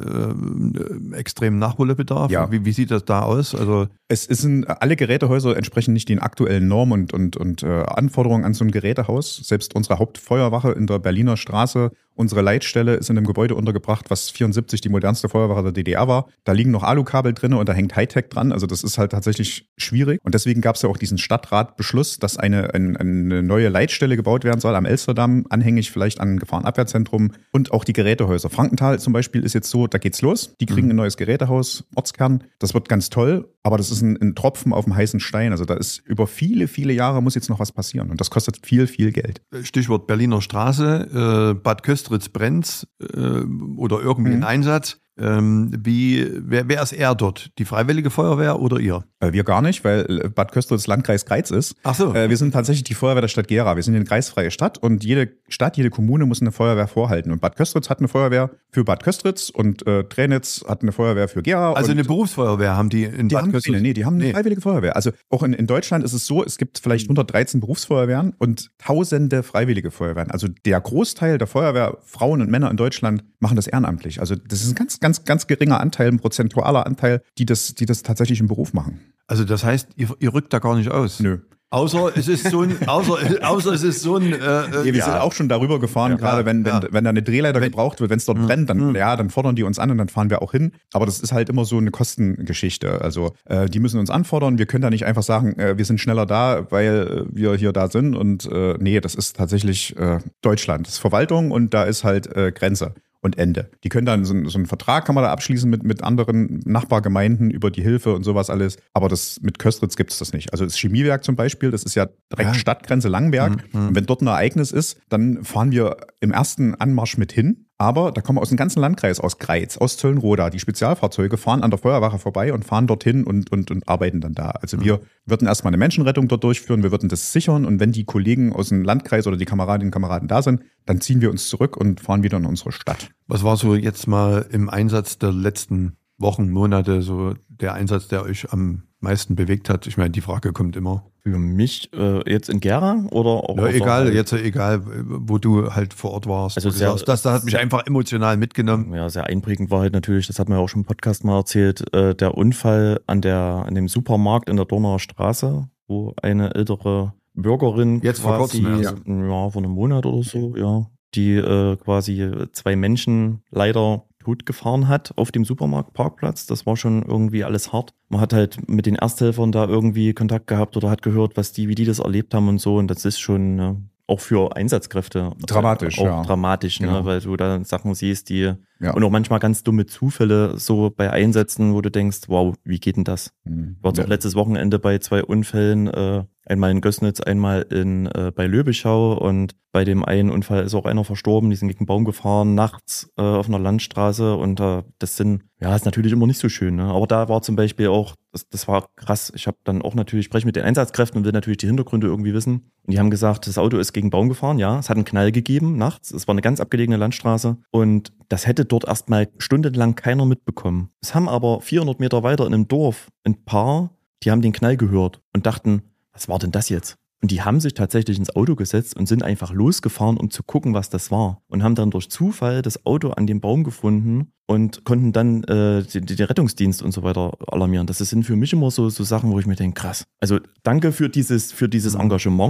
äh, extremen Nachholbedarf? Ja. Wie, wie sieht das da aus? Also Es ist ein, alle Gerätehäuser entsprechen nicht den aktuellen Normen und, und, und äh, Anforderungen an so ein Gerätehaus. Selbst unsere Hauptfeuerwache in der Berliner Straße, unsere Leitstelle ist in einem Gebäude untergebracht, was vierundsiebzig die modernste Feuerwache der D D R war. Da liegen noch Alukabel drin und da hängt Hightech dran. Also das ist halt tatsächlich schwierig. Und deswegen gab es ja auch diesen Stadtratbeschluss, dass eine, ein, eine neue Leitstelle gebaut werden soll am Elsterdamm, anhängig vielleicht an ein Gefahrenabwehrzentrum und auch die Gerätehäuser. Frankenthal zum Beispiel ist jetzt so, da geht's los. Die kriegen ein neues Gerätehaus, Ortskern. Das wird ganz toll. Aber das ist ein, ein Tropfen auf dem heißen Stein. Also da ist über viele, viele Jahre muss jetzt noch was passieren. Und das kostet viel, viel Geld. Stichwort Berliner Straße, äh, Bad Köstritz-Brenz äh, oder irgendwie Mhm. ein Einsatz. Ähm, wie, wer, wer ist eher dort? Die Freiwillige Feuerwehr oder ihr? Äh, wir gar nicht, weil Bad Köstritz Landkreis Greiz ist. Ach so. Äh, wir sind tatsächlich die Feuerwehr der Stadt Gera. Wir sind eine kreisfreie Stadt und jede Stadt, jede Kommune muss eine Feuerwehr vorhalten. Und Bad Köstritz hat eine Feuerwehr für Bad Köstritz und äh, Trenitz hat eine Feuerwehr für Gera. Also und eine Berufsfeuerwehr haben die in Die Bad haben Köstritz? keine, nee, die haben eine Nee. freiwillige Feuerwehr. Also auch in, in Deutschland ist es so, es gibt vielleicht hundertdreizehn Berufsfeuerwehren und tausende freiwillige Feuerwehren. Also der Großteil der Feuerwehrfrauen und Männer in Deutschland machen das ehrenamtlich. Also das ist ein ganz, ganz, ganz geringer Anteil, ein prozentualer Anteil, die das, die das tatsächlich im Beruf machen. Also das heißt, ihr, ihr rückt da gar nicht aus? Nö. Außer es ist so ein, außer, außer es ist so ein, äh, Nee, wir ja. sind auch schon darüber gefahren, Ja, gerade wenn, wenn, ja. wenn da eine Drehleiter Wenn- gebraucht wird, wenn es dort brennt, dann, ja, dann fordern die uns an und dann fahren wir auch hin. Aber das ist halt immer so eine Kostengeschichte. Also äh, die müssen uns anfordern. Wir können da nicht einfach sagen, äh, wir sind schneller da, weil äh, wir hier da sind. Und äh, nee, das ist tatsächlich äh, Deutschland. Das ist Verwaltung und da ist halt äh, Grenze. Und Ende. Die können dann so, so einen Vertrag kann man da abschließen mit, mit anderen Nachbargemeinden über die Hilfe und sowas alles. Aber das mit Köstritz gibt es das nicht. Also das Chemiewerk zum Beispiel, das ist ja direkt Ja. Stadtgrenze Langberg. Mhm. Und wenn dort ein Ereignis ist, dann fahren wir im ersten Anmarsch mit hin. Aber da kommen aus dem ganzen Landkreis, aus Greiz, aus Zöllnroda, die Spezialfahrzeuge fahren an der Feuerwache vorbei und fahren dorthin und, und, und arbeiten dann da. Also wir würden erstmal eine Menschenrettung dort durchführen, wir würden das sichern und wenn die Kollegen aus dem Landkreis oder die Kameradinnen und Kameraden da sind, dann ziehen wir uns zurück und fahren wieder in unsere Stadt. Was war so jetzt mal im Einsatz der letzten Wochen, Monate so der Einsatz, der euch am meisten bewegt hat? Ich meine, die Frage kommt immer. Für mich äh, jetzt in Gera oder auch Ja, egal, außerhalb? jetzt egal, wo du halt vor Ort warst. Also Wo du sehr- sagst, das, das hat mich einfach emotional mitgenommen. Ja, sehr einprägend war halt natürlich, das hat man ja auch schon im Podcast mal erzählt, äh, der Unfall an der an dem Supermarkt in der Donauer Straße, wo eine ältere Bürgerin Jetzt vor quasi, kurzem ja. erst. ja, vor einem Monat oder so, ja, die äh, quasi zwei Menschen leider tot gefahren hat auf dem Supermarktparkplatz. Das war schon irgendwie alles hart. Man hat halt mit den Ersthelfern da irgendwie Kontakt gehabt oder hat gehört, was die, wie die das erlebt haben und so. Und das ist schon ne, auch für Einsatzkräfte Dramatisch, auch ja. dramatisch, ne, Genau. weil du da Sachen siehst, die Ja. und auch manchmal ganz dumme Zufälle so bei Einsätzen, wo du denkst, wow, wie geht denn das? Mhm. War auch letztes Wochenende bei zwei Unfällen, äh, einmal in Gößnitz, einmal in äh, bei Löbischau und bei dem einen Unfall ist auch einer verstorben, die sind gegen einen Baum gefahren, nachts äh, auf einer Landstraße und äh, das sind, ja, ist natürlich immer nicht so schön, ne? Aber da war zum Beispiel auch, das, das war krass, ich habe dann auch natürlich, spreche mit den Einsatzkräften und will natürlich die Hintergründe irgendwie wissen und die haben gesagt, das Auto ist gegen einen Baum gefahren, ja, es hat einen Knall gegeben nachts, es war eine ganz abgelegene Landstraße und das hätte dort erstmal stundenlang keiner mitbekommen. Es haben aber vierhundert Meter weiter in einem Dorf ein Paar, die haben den Knall gehört und dachten, was war denn das jetzt? Und die haben sich tatsächlich ins Auto gesetzt und sind einfach losgefahren, um zu gucken, was das war. Und haben dann durch Zufall das Auto an dem Baum gefunden und konnten dann äh, den, den Rettungsdienst und so weiter alarmieren. Das sind für mich immer so, so Sachen, wo ich mir denke, krass. Also danke für dieses, für dieses Engagement, ne?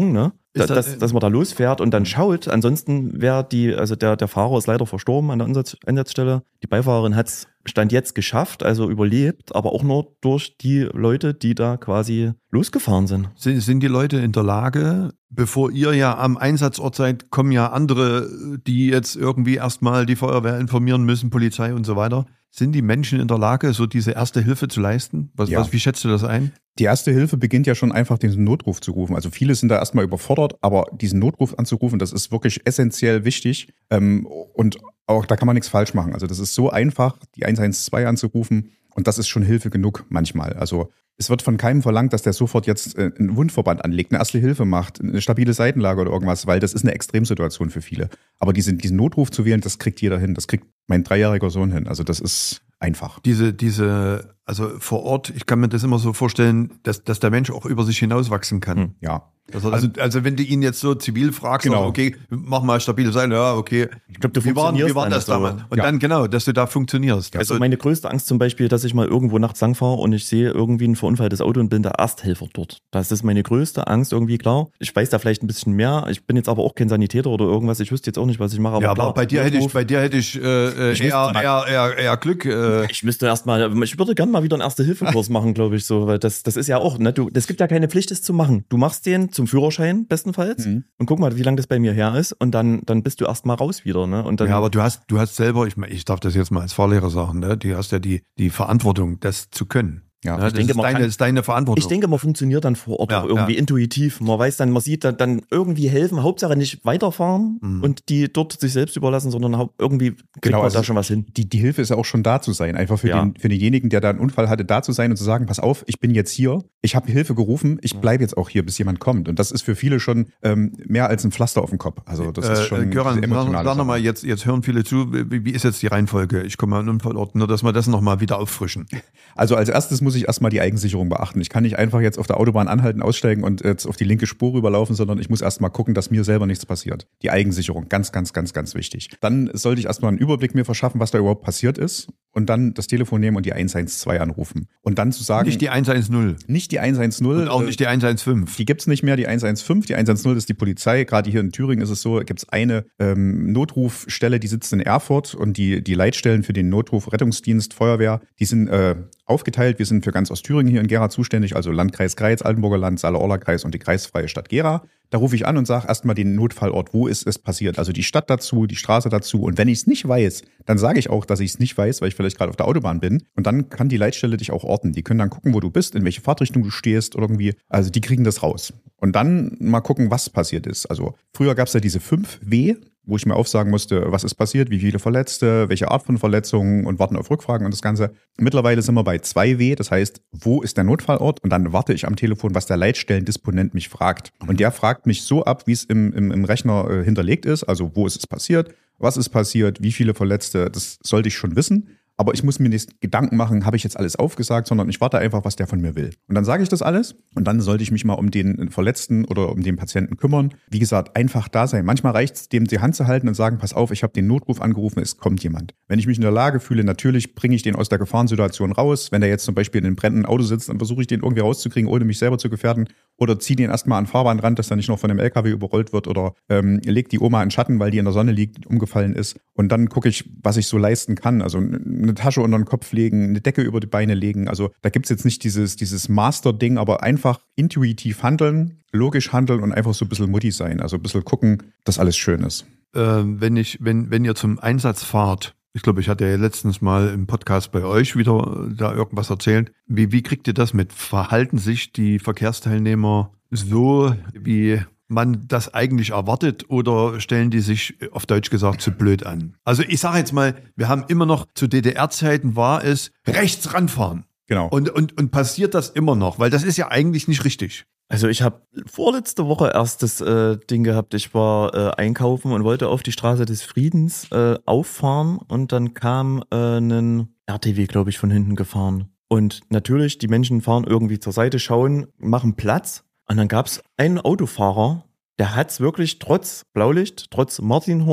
da, das, dass, dass man da losfährt und dann schaut. Ansonsten wäre die, also der, der Fahrer ist leider verstorben an der Einsatz, Einsatzstelle. Die Beifahrerin hat es Stand jetzt geschafft, also überlebt, aber auch nur durch die Leute, die da quasi losgefahren sind. Sind, sind die Leute in der Lage, bevor ihr ja am Einsatzort seid, kommen ja andere, die jetzt irgendwie erstmal die Feuerwehr informieren müssen, Polizei und so weiter. Sind die Menschen in der Lage, so diese erste Hilfe zu leisten? Was, Ja. was, wie schätzt du das ein? Die erste Hilfe beginnt ja schon einfach, diesen Notruf zu rufen. Also viele sind da erstmal überfordert, aber diesen Notruf anzurufen, das ist wirklich essentiell wichtig. Ähm, und auch da kann man nichts falsch machen. Also das ist so einfach, die eins eins zwei anzurufen und das ist schon Hilfe genug manchmal. Also es wird von keinem verlangt, dass der sofort jetzt äh, einen Wundverband anlegt, eine erste Hilfe macht, eine stabile Seitenlage oder irgendwas, weil das ist eine Extremsituation für viele. Aber diesen, diesen Notruf zu wählen, das kriegt jeder hin. Das kriegt mein dreijähriger Sohn hin. Also das ist einfach. Diese, diese, also vor Ort, ich kann mir das immer so vorstellen, dass, dass der Mensch auch über sich hinauswachsen kann. Hm. Ja. Dass er, also, also wenn du ihn jetzt so zivil fragst, Genau. auch, okay, mach mal stabile Sein, ja, okay. Ich glaube, du Wie war, wie funktionierst war dann das so. damals? Und Ja. dann genau, dass du da funktionierst. Also meine größte Angst zum Beispiel, dass ich mal irgendwo nachts lang fahre und ich sehe irgendwie ein verunfalltes Auto und bin der Ersthelfer dort. Das ist meine größte Angst irgendwie, klar. Ich weiß da vielleicht ein bisschen mehr. Ich bin jetzt aber auch kein Sanitäter oder irgendwas. Ich wüsste jetzt auch nicht, was ich mache. Aber ja, klar, aber bei dir hätte ich, Notruf- bei dir hätte ich, äh, Ich eher, müsste- eher, eher, eher Glück. Äh, Ich müsste erstmal, ich würde gerne mal wieder einen Erste-Hilfe-Kurs machen, glaube ich, so, weil das, das ist ja auch, ne, du, es gibt ja keine Pflicht, es zu machen. Du machst den zum Führerschein, bestenfalls, Mhm. und guck mal, wie lange das bei mir her ist, und dann, dann bist du erstmal raus wieder, ne, und dann, ja, aber du hast, du hast selber, ich, mein, ich darf das jetzt mal als Fahrlehrer sagen, ne? Du hast ja die, die Verantwortung, das zu können. Ja, Ja, das denke, ist, man deine, kann- ist deine Verantwortung. ich denke, man funktioniert dann vor Ort Ja, auch irgendwie ja. intuitiv. Man weiß dann, man sieht dann, dann irgendwie helfen, Hauptsache nicht weiterfahren Mhm. und die dort sich selbst überlassen, sondern hau- irgendwie kriegt Genau, man also da schon was hin. Die, die Hilfe ist ja auch schon da zu sein. Einfach für, Ja. den, für denjenigen, der da einen Unfall hatte, da zu sein und zu sagen, pass auf, ich bin jetzt hier, ich habe Hilfe gerufen, ich bleibe jetzt auch hier, bis jemand kommt. Und das ist für viele schon ähm, mehr als ein Pflaster auf dem Kopf. Also das ist schon äh, Göran, diese emotionale sag Sache. nochmal, jetzt, jetzt hören viele zu, wie, wie ist jetzt die Reihenfolge? Ich komme an einen Unfallort, nur dass wir das nochmal wieder auffrischen. Also als erstes muss ich erstmal die Eigensicherung beachten. Ich kann nicht einfach jetzt auf der Autobahn anhalten, aussteigen und jetzt auf die linke Spur rüberlaufen, sondern ich muss erstmal gucken, dass mir selber nichts passiert. Die Eigensicherung, ganz, ganz, ganz, ganz wichtig. Dann sollte ich erstmal einen Überblick mir verschaffen, was da überhaupt passiert ist und dann das Telefon nehmen und die eins eins zwei anrufen. Und dann zu sagen, Nicht die eins eins null nicht die eins eins null. und auch nicht die eins eins fünf. Die gibt's nicht mehr, die eins eins fünf. Die eins eins null ist die Polizei. Gerade hier in Thüringen ist es so, gibt's eine ähm, Notrufstelle, die sitzt in Erfurt und die, die Leitstellen für den Notruf, Rettungsdienst, Feuerwehr, die sind äh, aufgeteilt. Wir sind für ganz Ostthüringen hier in Gera zuständig, also Landkreis Greiz, Altenburger Land, Saale-Orla-Kreis und die kreisfreie Stadt Gera. Da rufe ich an und sage erstmal den Notfallort, wo ist es passiert. Also die Stadt dazu, die Straße dazu. Und wenn ich es nicht weiß, dann sage ich auch, dass ich es nicht weiß, weil ich vielleicht gerade auf der Autobahn bin. Und dann kann die Leitstelle dich auch orten. Die können dann gucken, wo du bist, in welche Fahrtrichtung du stehst oder irgendwie. Also die kriegen das raus. Und dann mal gucken, was passiert ist. Also früher gab es ja diese fünf W, wo ich mir aufsagen musste, was ist passiert, wie viele Verletzte, welche Art von Verletzungen und warten auf Rückfragen und das Ganze. Mittlerweile sind wir bei zwei W, das heißt, wo ist der Notfallort? Und dann warte ich am Telefon, was der Leitstellendisponent mich fragt. Und der fragt mich so ab, wie es im, im, im Rechner äh, hinterlegt ist, also wo ist es passiert, was ist passiert, wie viele Verletzte, das sollte ich schon wissen. Aber ich muss mir nicht Gedanken machen, habe ich jetzt alles aufgesagt, sondern ich warte einfach, was der von mir will. Und dann sage ich das alles und dann sollte ich mich mal um den Verletzten oder um den Patienten kümmern. Wie gesagt, einfach da sein. Manchmal reicht es, dem die Hand zu halten und sagen, pass auf, ich habe den Notruf angerufen, es kommt jemand. Wenn ich mich in der Lage fühle, natürlich bringe ich den aus der Gefahrensituation raus. Wenn der jetzt zum Beispiel in einem brennenden Auto sitzt, dann versuche ich den irgendwie rauszukriegen, ohne mich selber zu gefährden. Oder ziehe den erstmal an den Fahrbahnrand, dass er nicht noch von einem L K W überrollt wird. Oder ähm, leg die Oma in Schatten, weil die in der Sonne liegt, umgefallen ist. Und dann gucke ich, was ich so leisten kann. Also eine Tasche unter den Kopf legen, eine Decke über die Beine legen. Also da gibt's jetzt nicht dieses, dieses Master-Ding, aber einfach intuitiv handeln, logisch handeln und einfach so ein bisschen Mutti sein. Also ein bisschen gucken, dass alles schön ist. Ähm, wenn ich, wenn, wenn ihr zum Einsatz fahrt, ich glaube, ich hatte ja letztens mal im Podcast bei euch wieder da irgendwas erzählt. Wie, wie kriegt ihr das mit? Verhalten sich die Verkehrsteilnehmer so, wie man das eigentlich erwartet, oder stellen die sich auf Deutsch gesagt zu blöd an? Also ich sage jetzt mal, wir haben immer noch zu D D R-Zeiten war es rechts ranfahren. Genau. Und, und, und passiert das immer noch? Weil das ist ja eigentlich nicht richtig. Also ich habe vorletzte Woche erst das äh, Ding gehabt, ich war äh, einkaufen und wollte auf die Straße des Friedens äh, auffahren und dann kam äh, ein R T W, glaube ich, von hinten gefahren. Und natürlich, die Menschen fahren irgendwie zur Seite, schauen, machen Platz. Und dann gab es einen Autofahrer, der hat es wirklich trotz Blaulicht, trotz Martinhorn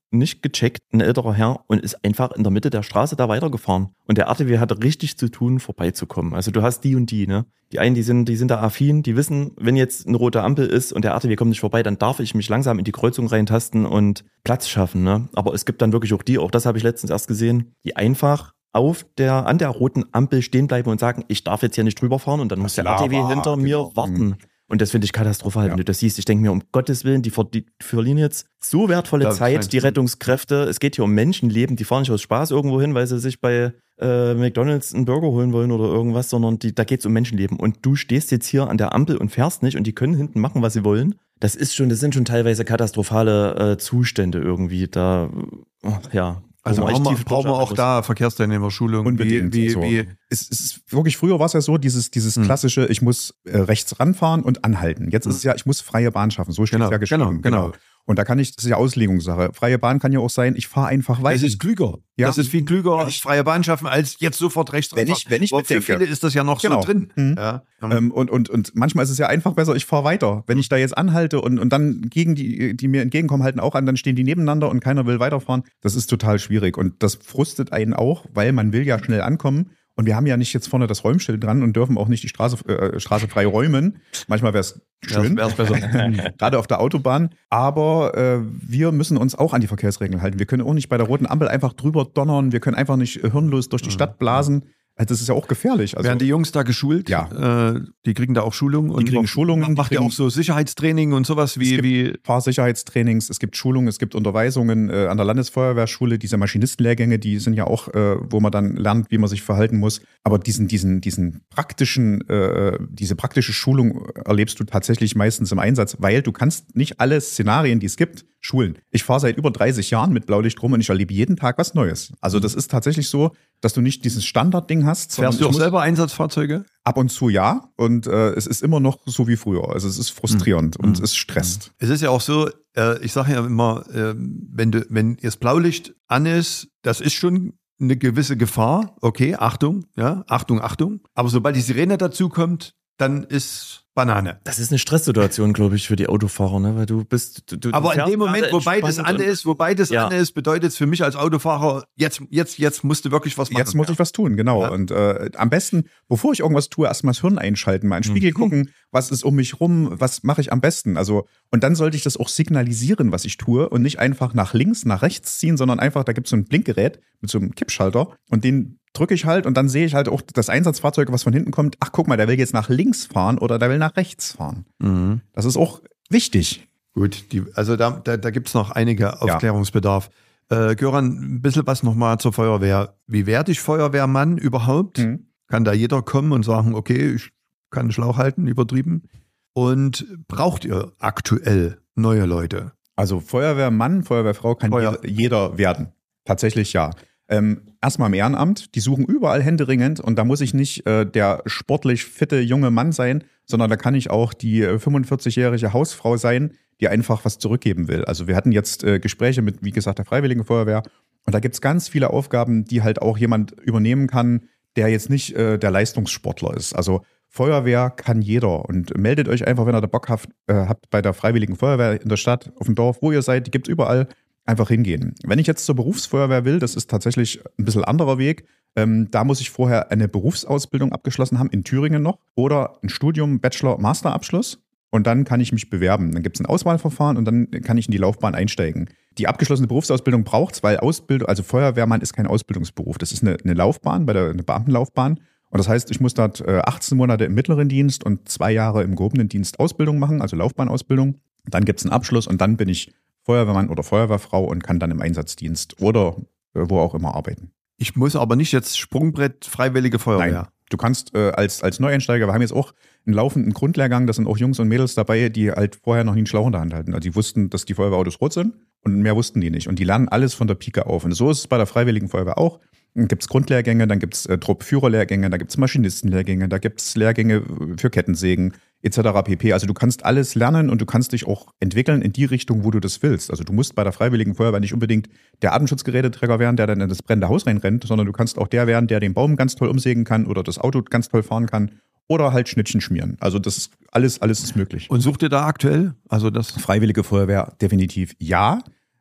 nicht gecheckt, ein älterer Herr, und ist einfach in der Mitte der Straße da weitergefahren. Und der R T W hatte richtig zu tun, vorbeizukommen. Also du hast die und die, ne? Die einen, die sind, die sind da affin, die wissen, wenn jetzt eine rote Ampel ist und der R T W kommt nicht vorbei, dann darf ich mich langsam in die Kreuzung reintasten und Platz schaffen, ne? Aber es gibt dann wirklich auch die, auch das habe ich letztens erst gesehen, die einfach auf der, an der roten Ampel stehen bleiben und sagen, ich darf jetzt hier nicht drüber fahren, und dann muss der R T W hinter mir genau. warten. Und das finde ich katastrophal, ja. Wenn du das siehst. Ich denke mir, um Gottes Willen, die, die verlieren jetzt so wertvolle Das Zeit, die Rettungskräfte. Es geht hier um Menschenleben, die fahren nicht aus Spaß irgendwo hin, weil sie sich bei äh, McDonalds einen Burger holen wollen oder irgendwas, sondern die, da geht es um Menschenleben. Und du stehst jetzt hier an der Ampel und fährst nicht, und die können hinten machen, was sie wollen. Das ist schon, das sind schon teilweise katastrophale äh, Zustände irgendwie da, oh, ja. Also brauchen wir, brauchen wir auch da Verkehrsteilnehmerschulung. Unbedingt. Wie, wie, so. wie es, es ist wirklich, früher war es ja so, dieses, dieses Hm. klassische, ich muss äh, rechts ranfahren und anhalten. Jetzt ist es ja, ich muss freie Bahn schaffen. So steht Genau, es ja geschrieben. genau, genau. Und da kann ich, das ist ja Auslegungssache. Freie Bahn kann ja auch sein, ich fahre einfach weiter. Das ist klüger. Ja. Das ist viel klüger, freie Bahn schaffen, als jetzt sofort rechts Wenn ich- ranfahren. wenn ich Aber für bedenke. viele ist das ja noch Genau. so drin. Mhm. Ja. Ähm, und, und, und manchmal ist es ja einfach besser, ich fahre weiter. Wenn ich da jetzt anhalte und, und dann gegen die, die mir entgegenkommen, halten auch an, dann stehen die nebeneinander und keiner will weiterfahren. Das ist total schwierig. Und das frustet einen auch, weil man will ja schnell ankommen. Und wir haben ja nicht jetzt vorne das Räumschild dran und dürfen auch nicht die Straße, äh, Straße frei räumen. Manchmal wäre es schön, Wär's besser. gerade auf der Autobahn. Aber äh, wir müssen uns auch an die Verkehrsregeln halten. Wir können auch nicht bei der roten Ampel einfach drüber donnern. Wir können einfach nicht äh, hirnlos durch die Stadt blasen. Das ist ja auch gefährlich. Also, Werden die Jungs da geschult? Ja. Äh, die kriegen da auch Schulung? Und kriegen noch- Schulungen, die Macht ihr kriegen- auch so Sicherheitstraining und sowas wie... Es gibt wie Fahrsicherheitstrainings, es gibt Schulungen, es gibt Unterweisungen äh, an der Landesfeuerwehrschule, diese Maschinistenlehrgänge, die sind ja auch, äh, wo man dann lernt, wie man sich verhalten muss. Aber diesen, diesen, diesen praktischen, äh, diese praktische Schulung erlebst du tatsächlich meistens im Einsatz, weil du kannst nicht alle Szenarien, die es gibt, schulen. Ich fahre seit über dreißig Jahren mit Blaulicht rum und ich erlebe jeden Tag was Neues. Also das ist tatsächlich so, dass du nicht dieses Standardding hast, sondern Fährst du ich auch muss- selber Einsatzfahrzeuge? ab und zu ja. Und äh, es ist immer noch so wie früher. Also es ist frustrierend und es stresst. Es ist ja auch so, äh, ich sage ja immer, äh, wenn, du, wenn das Blaulicht an ist, das ist schon eine gewisse Gefahr. Okay, Achtung, ja, Achtung, Achtung. Aber sobald die Sirene dazu kommt, dann ist Banane. Das ist eine Stresssituation, glaube ich, für die Autofahrer, ne? Weil du bist. Du, du Aber in fährst dem Moment, gerade wobei das entspannt an und- ist, wobei das Ja. an ist, bedeutet es für mich als Autofahrer, jetzt, jetzt, jetzt musst du wirklich was machen. Jetzt muss ich was tun, genau. Ja. Und äh, am besten, bevor ich irgendwas tue, erstmal das Hirn einschalten, mal in den Spiegel Mhm. gucken, was ist um mich rum, was mache ich am besten. Also, und dann sollte ich das auch signalisieren, was ich tue, und nicht einfach nach links, nach rechts ziehen, sondern einfach, da gibt es so ein Blinkgerät mit so einem Kippschalter und den drücke ich halt und dann sehe ich halt auch das Einsatzfahrzeug, was von hinten kommt. Ach, guck mal, der will jetzt nach links fahren oder der will nach rechts fahren. Mhm. Das ist auch wichtig. Gut, die, also da, da, da gibt es noch einige Aufklärungsbedarf. Äh, Göran, ein bisschen was nochmal zur Feuerwehr. Wie werde ich Feuerwehrmann überhaupt? Mhm. Kann da jeder kommen und sagen, okay, ich kann einen Schlauch halten, übertrieben? Und braucht ihr aktuell neue Leute? Also Feuerwehrmann, Feuerwehrfrau kann Feuer- jeder, jeder werden. Tatsächlich ja. Ähm, erstmal im Ehrenamt, die suchen überall händeringend und da muss ich nicht äh, der sportlich fitte junge Mann sein, sondern da kann ich auch die äh, fünfundvierzigjährige Hausfrau sein, die einfach was zurückgeben will. Also wir hatten jetzt äh, Gespräche mit, wie gesagt, der Freiwilligen Feuerwehr und da gibt es ganz viele Aufgaben, die halt auch jemand übernehmen kann, der jetzt nicht äh, der Leistungssportler ist. Also Feuerwehr kann jeder und meldet euch einfach, wenn ihr da Bock habt, äh, habt bei der Freiwilligen Feuerwehr in der Stadt, auf dem Dorf, wo ihr seid, die gibt's überall, einfach hingehen. Wenn ich jetzt zur Berufsfeuerwehr will, das ist tatsächlich ein bisschen anderer Weg, ähm, da muss ich vorher eine Berufsausbildung abgeschlossen haben, in Thüringen noch, oder ein Studium, Bachelor, Masterabschluss. Und dann kann ich mich bewerben. Dann gibt es ein Auswahlverfahren und dann kann ich in die Laufbahn einsteigen. Die abgeschlossene Berufsausbildung braucht es, weil Ausbildung, also Feuerwehrmann ist kein Ausbildungsberuf. Das ist eine, eine Laufbahn, bei der, eine Beamtenlaufbahn. Und das heißt, ich muss dort äh, achtzehn Monate im mittleren Dienst und zwei Jahre im gehobenen Dienst Ausbildung machen, also Laufbahnausbildung. Dann gibt es einen Abschluss und dann bin ich Feuerwehrmann oder Feuerwehrfrau und kann dann im Einsatzdienst oder äh, wo auch immer arbeiten. Ich muss aber nicht jetzt Sprungbrett Freiwillige Feuerwehr. Nein, du kannst äh, als, als Neueinsteiger, wir haben jetzt auch einen laufenden Grundlehrgang, da sind auch Jungs und Mädels dabei, die halt vorher noch nie einen Schlauch in der Hand hatten. Also die wussten, dass die Feuerwehrautos rot sind und mehr wussten die nicht. Und die lernen alles von der Pike auf. Und so ist es bei der Freiwilligen Feuerwehr auch. Dann gibt es Grundlehrgänge, dann gibt es äh, Truppführerlehrgänge, da gibt es Maschinistenlehrgänge, da gibt es Lehrgänge für Kettensägen et cetera pp. Also du kannst alles lernen und du kannst dich auch entwickeln in die Richtung, wo du das willst. Also du musst bei der Freiwilligen Feuerwehr nicht unbedingt der Atemschutzgeräteträger werden, der dann in das brennende Haus reinrennt, sondern du kannst auch der werden, der den Baum ganz toll umsägen kann oder das Auto ganz toll fahren kann oder halt Schnittchen schmieren. Also das ist alles, alles ist möglich. Und sucht ihr da aktuell? Also das Freiwillige Feuerwehr definitiv ja.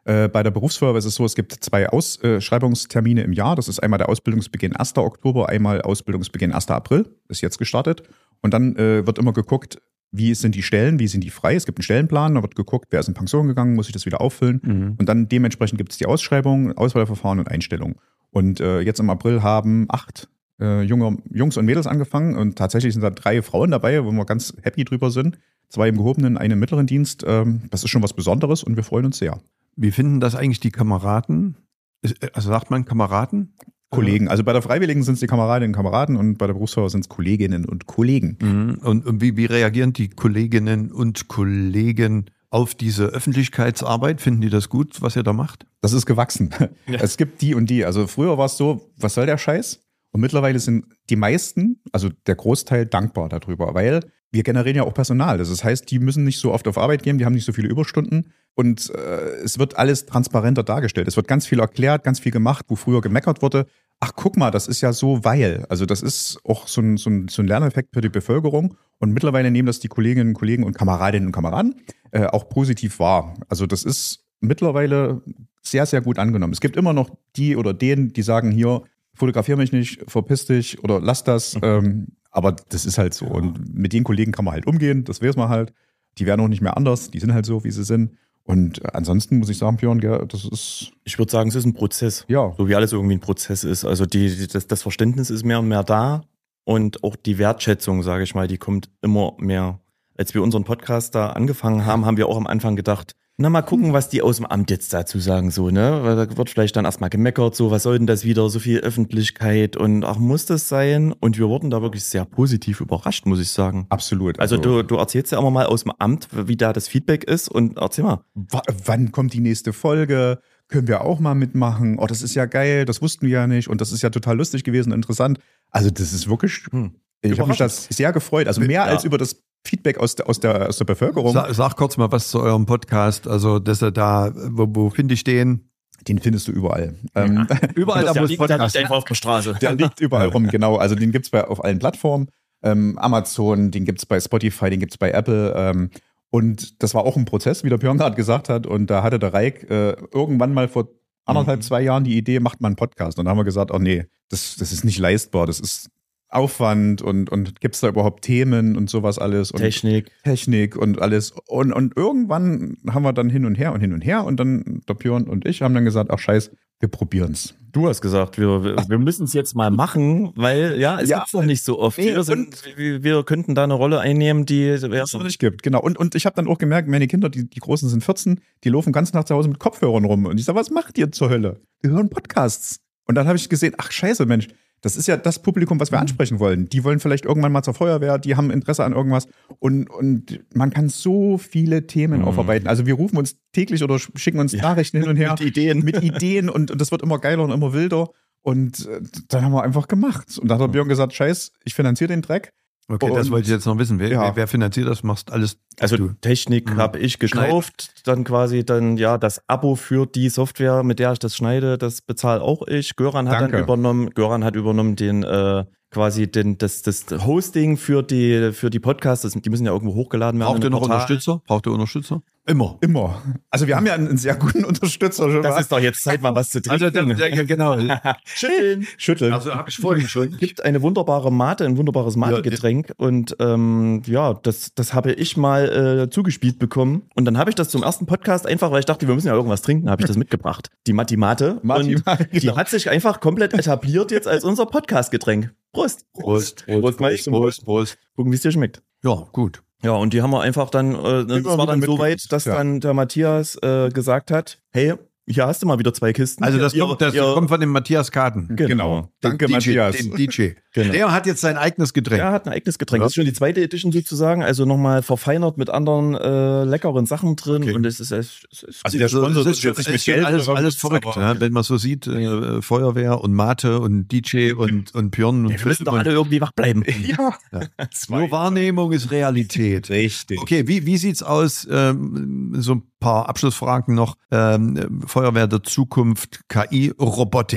Äh, bei der Berufsfeuerwehr ist es so, es gibt zwei Ausschreibungstermine im Jahr. Das ist einmal der Ausbildungsbeginn erster Oktober, einmal Ausbildungsbeginn erster April, ist jetzt gestartet. Und dann äh, wird immer geguckt, wie sind die Stellen, wie sind die frei. Es gibt einen Stellenplan, da wird geguckt, wer ist in Pension gegangen, muss ich das wieder auffüllen. Mhm. Und dann dementsprechend gibt es die Ausschreibung, Auswahlverfahren und Einstellung. Und äh, jetzt im April haben acht äh, junge Jungs und Mädels angefangen und tatsächlich sind da drei Frauen dabei, wo wir ganz happy drüber sind. Zwei im gehobenen, einen im mittleren Dienst. Ähm, das ist schon was Besonderes und wir freuen uns sehr. Wie finden das eigentlich die Kameraden? Also sagt man Kameraden? Kollegen. Also bei der Freiwilligen sind es die Kameradinnen und Kameraden und bei der Berufsfeuerwehr sind es Kolleginnen und Kollegen. Mhm. Und, und wie, wie reagieren die Kolleginnen und Kollegen auf diese Öffentlichkeitsarbeit? Finden die das gut, was ihr da macht? Das ist gewachsen. Ja. Es gibt die und die. Also früher war es so, was soll der Scheiß? Und mittlerweile sind die meisten, also der Großteil, dankbar darüber, weil wir generieren ja auch Personal. Das heißt, die müssen nicht so oft auf Arbeit gehen, die haben nicht so viele Überstunden und äh, es wird alles transparenter dargestellt. Es wird ganz viel erklärt, ganz viel gemacht, wo früher gemeckert wurde. Ach, guck mal, das ist ja so, weil. Also das ist auch so ein, so ein, so ein Lerneffekt für die Bevölkerung und mittlerweile nehmen das die Kolleginnen und Kollegen und Kameradinnen und Kameraden äh, auch positiv wahr. Also das ist mittlerweile sehr, sehr gut angenommen. Es gibt immer noch die oder den, die sagen hier, fotografier mich nicht, verpiss dich oder lass das. Ähm, aber das ist halt so. Und mit den Kollegen kann man halt umgehen, das weiß man halt. Die werden auch nicht mehr anders, die sind halt so, wie sie sind. Und ansonsten muss ich sagen, Björn, ja, das ist... Ich würde sagen, es ist ein Prozess. Ja. So wie alles irgendwie ein Prozess ist. Also die, die, das, das Verständnis ist mehr und mehr da. Und auch die Wertschätzung, sage ich mal, die kommt immer mehr. Als wir unseren Podcast da angefangen haben, haben wir auch am Anfang gedacht, na, mal gucken, was die aus dem Amt jetzt dazu sagen, so, ne? Weil da wird vielleicht dann erstmal gemeckert, so, was soll denn das wieder, so viel Öffentlichkeit und ach, muss das sein? Und wir wurden da wirklich sehr positiv überrascht, muss ich sagen. Absolut. Also, also du, du erzählst ja immer mal aus dem Amt, wie da das Feedback ist und erzähl mal. W- wann kommt die nächste Folge? Können wir auch mal mitmachen? Oh, das ist ja geil, das wussten wir ja nicht und das ist ja total lustig gewesen, interessant. Also das ist wirklich, hm. ich habe mich das sehr gefreut, also mehr ja. als über das Feedback aus der, aus der, aus der Bevölkerung. Sag, sag kurz mal was zu eurem Podcast. Also, dass er da, wo, wo finde ich den? Den findest du überall. Ja. Ähm, überall, da muss Podcast. Der liegt einfach auf der Straße. Der liegt überall rum, genau. Also, den gibt's bei, auf allen Plattformen. Ähm, Amazon, den gibt's bei Spotify, den gibt's bei Apple. Ähm, und das war auch ein Prozess, wie der Björn gerade gesagt hat. Und da hatte der Reik äh, irgendwann mal vor anderthalb, mhm. zwei Jahren die Idee, macht mal einen Podcast. Und da haben wir gesagt, oh nee, das, das ist nicht leistbar. Das ist Aufwand und, und gibt es da überhaupt Themen und sowas alles? Und Technik. Technik und alles. Und, und irgendwann haben wir dann hin und her und hin und her und dann der Björn und ich haben dann gesagt, ach scheiß, wir probieren's. Du hast gesagt, wir, wir, wir müssen es jetzt mal machen, weil ja, es ja, gibt's noch nicht so oft. Nee, wir, sind, wir, wir könnten da eine Rolle einnehmen, die es noch nicht gibt. Genau. Und, und ich habe dann auch gemerkt, meine Kinder, die, die Großen sind vierzehn, die laufen ganz nach zu Hause mit Kopfhörern rum. Und ich sage, was macht ihr zur Hölle? Die hören Podcasts. Und dann habe ich gesehen, ach scheiße, Mensch, das ist ja das Publikum, was wir ansprechen wollen. Die wollen vielleicht irgendwann mal zur Feuerwehr, die haben Interesse an irgendwas. Und, und man kann so viele Themen mhm. aufarbeiten. Also wir rufen uns täglich oder schicken uns ja. Nachrichten hin und her. Mit Ideen. Mit Ideen und, und das wird immer geiler und immer wilder. Und äh, dann haben wir einfach gemacht. Und da hat der Björn gesagt, scheiß, ich finanziere den Dreck. Okay, und, das wollte ich jetzt noch wissen. Wer, ja. wer finanziert das? Machst alles Also du. Technik mhm. habe ich gekauft, Schneid. Dann quasi dann ja das Abo für die Software, mit der ich das schneide, das bezahle auch ich. Göran hat Danke. dann übernommen, Göran hat übernommen den äh, quasi den das das Hosting für die für die Podcasts. Das, die müssen ja irgendwo hochgeladen werden. Braucht ihr noch Portal. Unterstützer? Braucht ihr Unterstützer? Immer. Immer. Also wir haben ja einen sehr guten Unterstützer schon. Das mal. ist doch jetzt Zeit, mal was zu trinken. Also, ja, genau. Schütteln. Schütteln. Also habe ich vorhin schon. Es gibt eine wunderbare Mate, ein wunderbares Mate-Getränk. Ja, und ähm, ja, das, das habe ich mal äh, zugespielt bekommen. Und dann habe ich das zum ersten Podcast einfach, weil ich dachte, wir müssen ja irgendwas trinken, habe ich das mitgebracht. Die Mati Mate. Mati und Mate, die genau. hat sich einfach komplett etabliert jetzt als unser Podcast-Getränk. Prost. Prost. Prost, Prost, Prost, Prost. Gucken, wie es dir schmeckt. Ja, gut. Ja, und die haben wir einfach dann, äh, das war dann so weit, dass ja. dann der Matthias äh, gesagt hat, hey, hier hast du mal wieder zwei Kisten. Also das, ihr, kommt, das ihr, kommt von dem Matthias Karten. Genau. genau. Danke, D J, Matthias. Den D J. Genau. Der hat jetzt sein eigenes Getränk. Er hat ein eigenes Getränk. Ja. Das ist schon die zweite Edition sozusagen, also nochmal verfeinert mit anderen äh, leckeren Sachen drin. Okay. Und es ist, es ist Also der So, Sponsor das ist wird sich mit ist Geld alles, oder alles was, verrückt, aber- ja? Wenn man so sieht, äh, Feuerwehr und Mate und D J und, und Björn und wir müssen doch und, alle irgendwie wach bleiben. Ja. Nur Wahrnehmung ist Realität. Richtig. Okay, wie, wie sieht's aus? Ähm, so ein paar Abschlussfragen noch. Ähm, Feuerwehr der Zukunft, K I, Robotik.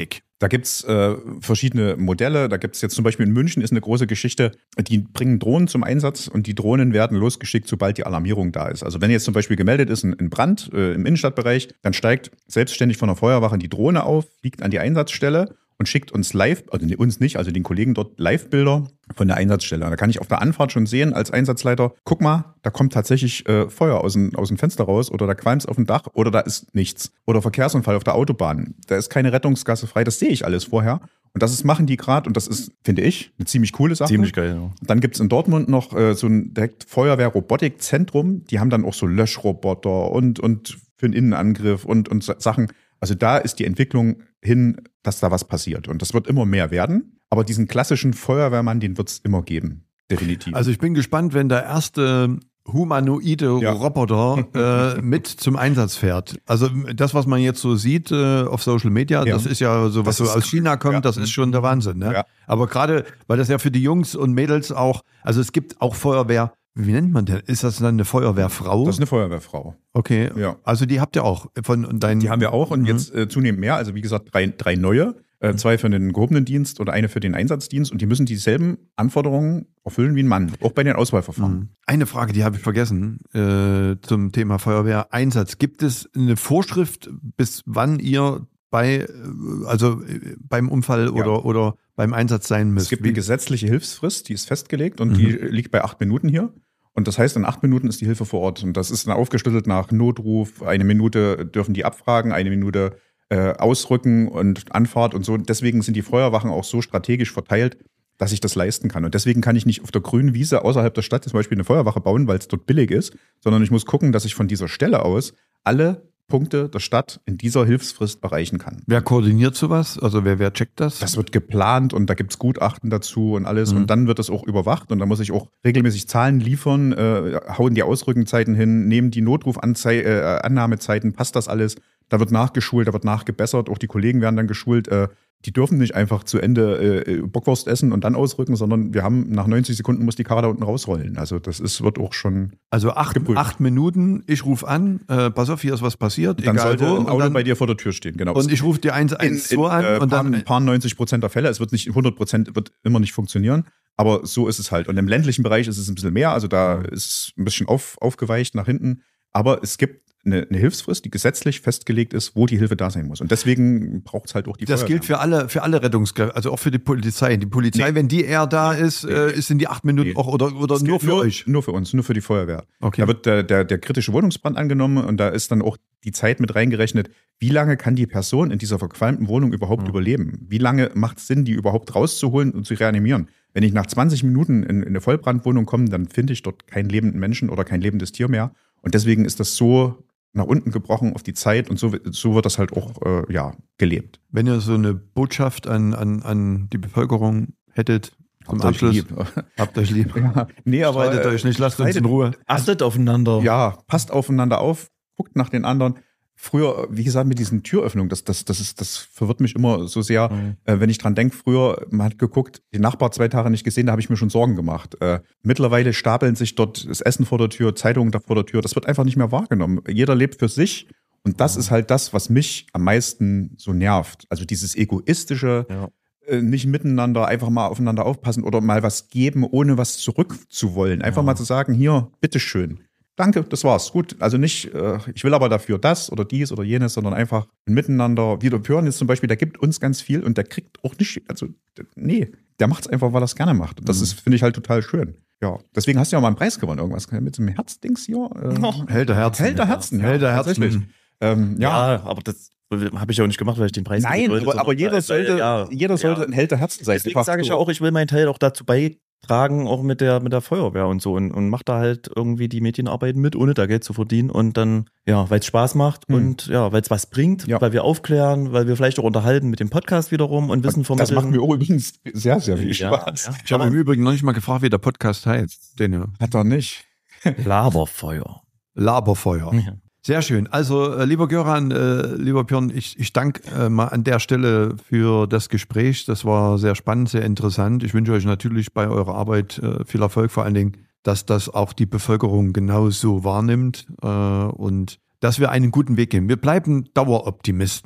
Da gibt's äh, verschiedene Modelle. Da gibt's jetzt zum Beispiel in München ist eine große Geschichte, die bringen Drohnen zum Einsatz und die Drohnen werden losgeschickt, sobald die Alarmierung da ist. Also wenn jetzt zum Beispiel gemeldet ist ein, ein Brand äh, im Innenstadtbereich, dann steigt selbstständig von der Feuerwache die Drohne auf, fliegt an die Einsatzstelle und schickt uns live, also uns nicht, also den Kollegen dort Live-Bilder von der Einsatzstelle. Da kann ich auf der Anfahrt schon sehen als Einsatzleiter, guck mal, da kommt tatsächlich äh, Feuer aus dem, aus dem Fenster raus oder da qualmt's auf dem Dach oder da ist nichts. Oder Verkehrsunfall auf der Autobahn. Da ist keine Rettungsgasse frei, das sehe ich alles vorher. Und das ist, machen die gerade und das ist, finde ich, eine ziemlich coole Sache. Ziemlich geil, ja. Dann gibt's in Dortmund noch äh, so ein direkt Feuerwehr-Robotik-Zentrum. Die haben dann auch so Löschroboter und, und für einen Innenangriff und, und Sachen. Also da ist die Entwicklung hin, dass da was passiert. Und das wird immer mehr werden. Aber diesen klassischen Feuerwehrmann, den wird es immer geben. Definitiv. Also ich bin gespannt, wenn der erste humanoide Ja. Roboter äh, mit zum Einsatz fährt. Also das, was man jetzt so sieht äh, auf Social Media, Ja. das ist ja so, was Das so ist- aus China kommt, ja. das ist schon der Wahnsinn. Ne? Ja. Aber gerade, weil das ja für die Jungs und Mädels auch, also es gibt auch Feuerwehr, wie nennt man denn? Ist das dann eine Feuerwehrfrau? Das ist eine Feuerwehrfrau. Okay, Ja. also die habt ihr auch von deinen. Die haben wir auch und Mhm. jetzt äh, zunehmend mehr. Also wie gesagt, drei, drei neue. Äh, zwei für den gehobenen Dienst oder eine für den Einsatzdienst. Und die müssen dieselben Anforderungen erfüllen wie ein Mann. Auch bei den Auswahlverfahren. Mhm. Eine Frage, die habe ich vergessen, äh, zum Thema Feuerwehreinsatz. Gibt es eine Vorschrift, bis wann ihr bei, äh, also äh, beim Unfall Ja. oder, oder beim Einsatz sein müsst? Es gibt Wie- eine gesetzliche Hilfsfrist, die ist festgelegt und Mhm. die liegt bei acht Minuten hier. Und das heißt, in acht Minuten ist die Hilfe vor Ort. Und das ist dann aufgeschlüsselt nach Notruf. Eine Minute dürfen die abfragen, eine Minute äh, ausrücken und Anfahrt und so. Deswegen sind die Feuerwachen auch so strategisch verteilt, dass ich das leisten kann. Und deswegen kann ich nicht auf der grünen Wiese außerhalb der Stadt zum Beispiel eine Feuerwache bauen, weil es dort billig ist, sondern ich muss gucken, dass ich von dieser Stelle aus alle Punkte der Stadt in dieser Hilfsfrist erreichen kann. Wer koordiniert sowas? Also wer, wer checkt das? Das wird geplant und da gibt's Gutachten dazu und alles. Mhm. Und dann wird das auch überwacht und da muss ich auch regelmäßig Zahlen liefern, äh, hauen die Ausrückenzeiten hin, nehmen die Notrufannahmezeiten, äh, passt das alles? Da wird nachgeschult, da wird nachgebessert, auch die Kollegen werden dann geschult. Äh, die dürfen nicht einfach zu Ende äh, Bockwurst essen und dann ausrücken, sondern wir haben nach neunzig Sekunden muss die Karre da unten rausrollen. Also das ist, wird auch schon Also acht, geprüft. acht Minuten, ich rufe an, äh, pass auf, hier ist was passiert, Dann egal sollte wo. ein Und, Auto dann, bei dir vor der Tür stehen, genau. und ich rufe die eins eins zwei an äh, und paar, dann. paar neunzig Prozent der Fälle. Es wird nicht hundert Prozent, wird immer nicht funktionieren. Aber so ist es halt. Und im ländlichen Bereich ist es ein bisschen mehr. Also da ist es ein bisschen auf, aufgeweicht nach hinten. Aber es gibt eine, eine Hilfsfrist, die gesetzlich festgelegt ist, wo die Hilfe da sein muss. Und deswegen braucht es halt auch die Das Feuerwehr. gilt für alle, für alle Rettungskräfte, also auch für die Polizei. Die Polizei, Nee. wenn die eher da ist, Nee. äh, ist in die acht Minuten Nee. auch oder, oder Das nur gilt für euch. Nur für uns, nur für die Feuerwehr. Okay. Da wird der, der, der kritische Wohnungsbrand angenommen und da ist dann auch die Zeit mit reingerechnet, wie lange kann die Person in dieser verqualmten Wohnung überhaupt Mhm. überleben? Wie lange macht es Sinn, die überhaupt rauszuholen und zu reanimieren? Wenn ich nach zwanzig Minuten in, in eine Vollbrandwohnung komme, dann finde ich dort keinen lebenden Menschen oder kein lebendes Tier mehr. Und deswegen ist das so nach unten gebrochen auf die Zeit und so, so wird das halt auch äh, ja, gelebt. Wenn ihr so eine Botschaft an, an, an die Bevölkerung hättet, zum Habt euch Abschluss, lieb. habt euch lieb. Ja, nee, aber Streitet äh, euch nicht, lasst uns in streitet- Ruhe. Achtet aufeinander. Ja, passt aufeinander auf, guckt nach den anderen. Früher, wie gesagt, mit diesen Türöffnungen, das, das, das, ist, das verwirrt mich immer so sehr, Mhm. äh, wenn ich dran denke, früher, man hat geguckt, den Nachbar zwei Tage nicht gesehen, da habe ich mir schon Sorgen gemacht. Äh, mittlerweile stapeln sich dort das Essen vor der Tür, Zeitungen da vor der Tür, das wird einfach nicht mehr wahrgenommen. Jeder lebt für sich und das ist halt das, was mich am meisten so nervt. Also dieses egoistische, Ja. äh, nicht miteinander, einfach mal aufeinander aufpassen oder mal was geben, ohne was zurückzuwollen. Einfach Ja. mal zu sagen, hier, bitteschön. Danke, das war's. Gut, also nicht, äh, ich will aber dafür das oder dies oder jenes, sondern einfach ein Miteinander. Wie der Björn jetzt zum Beispiel, der gibt uns ganz viel und der kriegt auch nicht, also d- nee, der macht's einfach, weil er es gerne macht. Und das Mhm. ist, finde ich halt total schön. Ja, deswegen hast du ja auch mal einen Preis gewonnen, irgendwas mit so einem Herzdings hier. Äh, Noch. Held der Herzen. Held der Herzen, ja, Held der Herzen. tatsächlich. Ähm, ja. Ja, aber das habe ich auch nicht gemacht, weil ich den Preis Nein, nicht wollte, aber, aber sondern- jeder weil- sollte, ja, jeder sollte ja. ein Held der Herzen sein. Deswegen Einfach sage ich ja so. auch, ich will meinen Teil auch dazu beitragen, auch mit der, mit der Feuerwehr und so und, und mach da halt irgendwie die Medienarbeit mit, ohne da Geld zu verdienen und dann, ja, weil es Spaß macht Hm. und ja, weil es was bringt, Ja. weil wir aufklären, weil wir vielleicht auch unterhalten mit dem Podcast wiederum und Wissen Das vermitteln. macht mir auch übrigens sehr, sehr viel Ja, Spaß. ja. Ich habe im Übrigen noch nicht mal gefragt, wie der Podcast heißt. Den hier. Hat er nicht. Laberfeuer. Laberfeuer. Ja. Sehr schön. Also, äh, lieber Göran, äh, lieber Björn, ich, ich danke äh, mal an der Stelle für das Gespräch. Das war sehr spannend, sehr interessant. Ich wünsche euch natürlich bei eurer Arbeit äh, viel Erfolg, vor allen Dingen, dass das auch die Bevölkerung genauso wahrnimmt äh, und dass wir einen guten Weg gehen. Wir bleiben Daueroptimisten.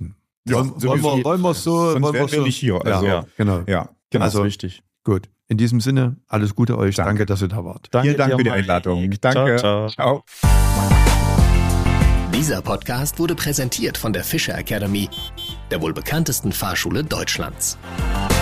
Ja, wollen, wollen wir wollen wir so, sonst wollen wir wären wir so. nicht hier. Also, ja, ja, genau. ja, genau. Also- Das ist wichtig. Gut. In diesem Sinne, alles Gute euch. Danke. Danke, dass ihr da wart. Danke Vielen Dank dir, für die Mike. Einladung. Danke. Ciao, ciao. Ciao. Dieser Podcast wurde präsentiert von der Fischer Academy, der wohl bekanntesten Fahrschule Deutschlands.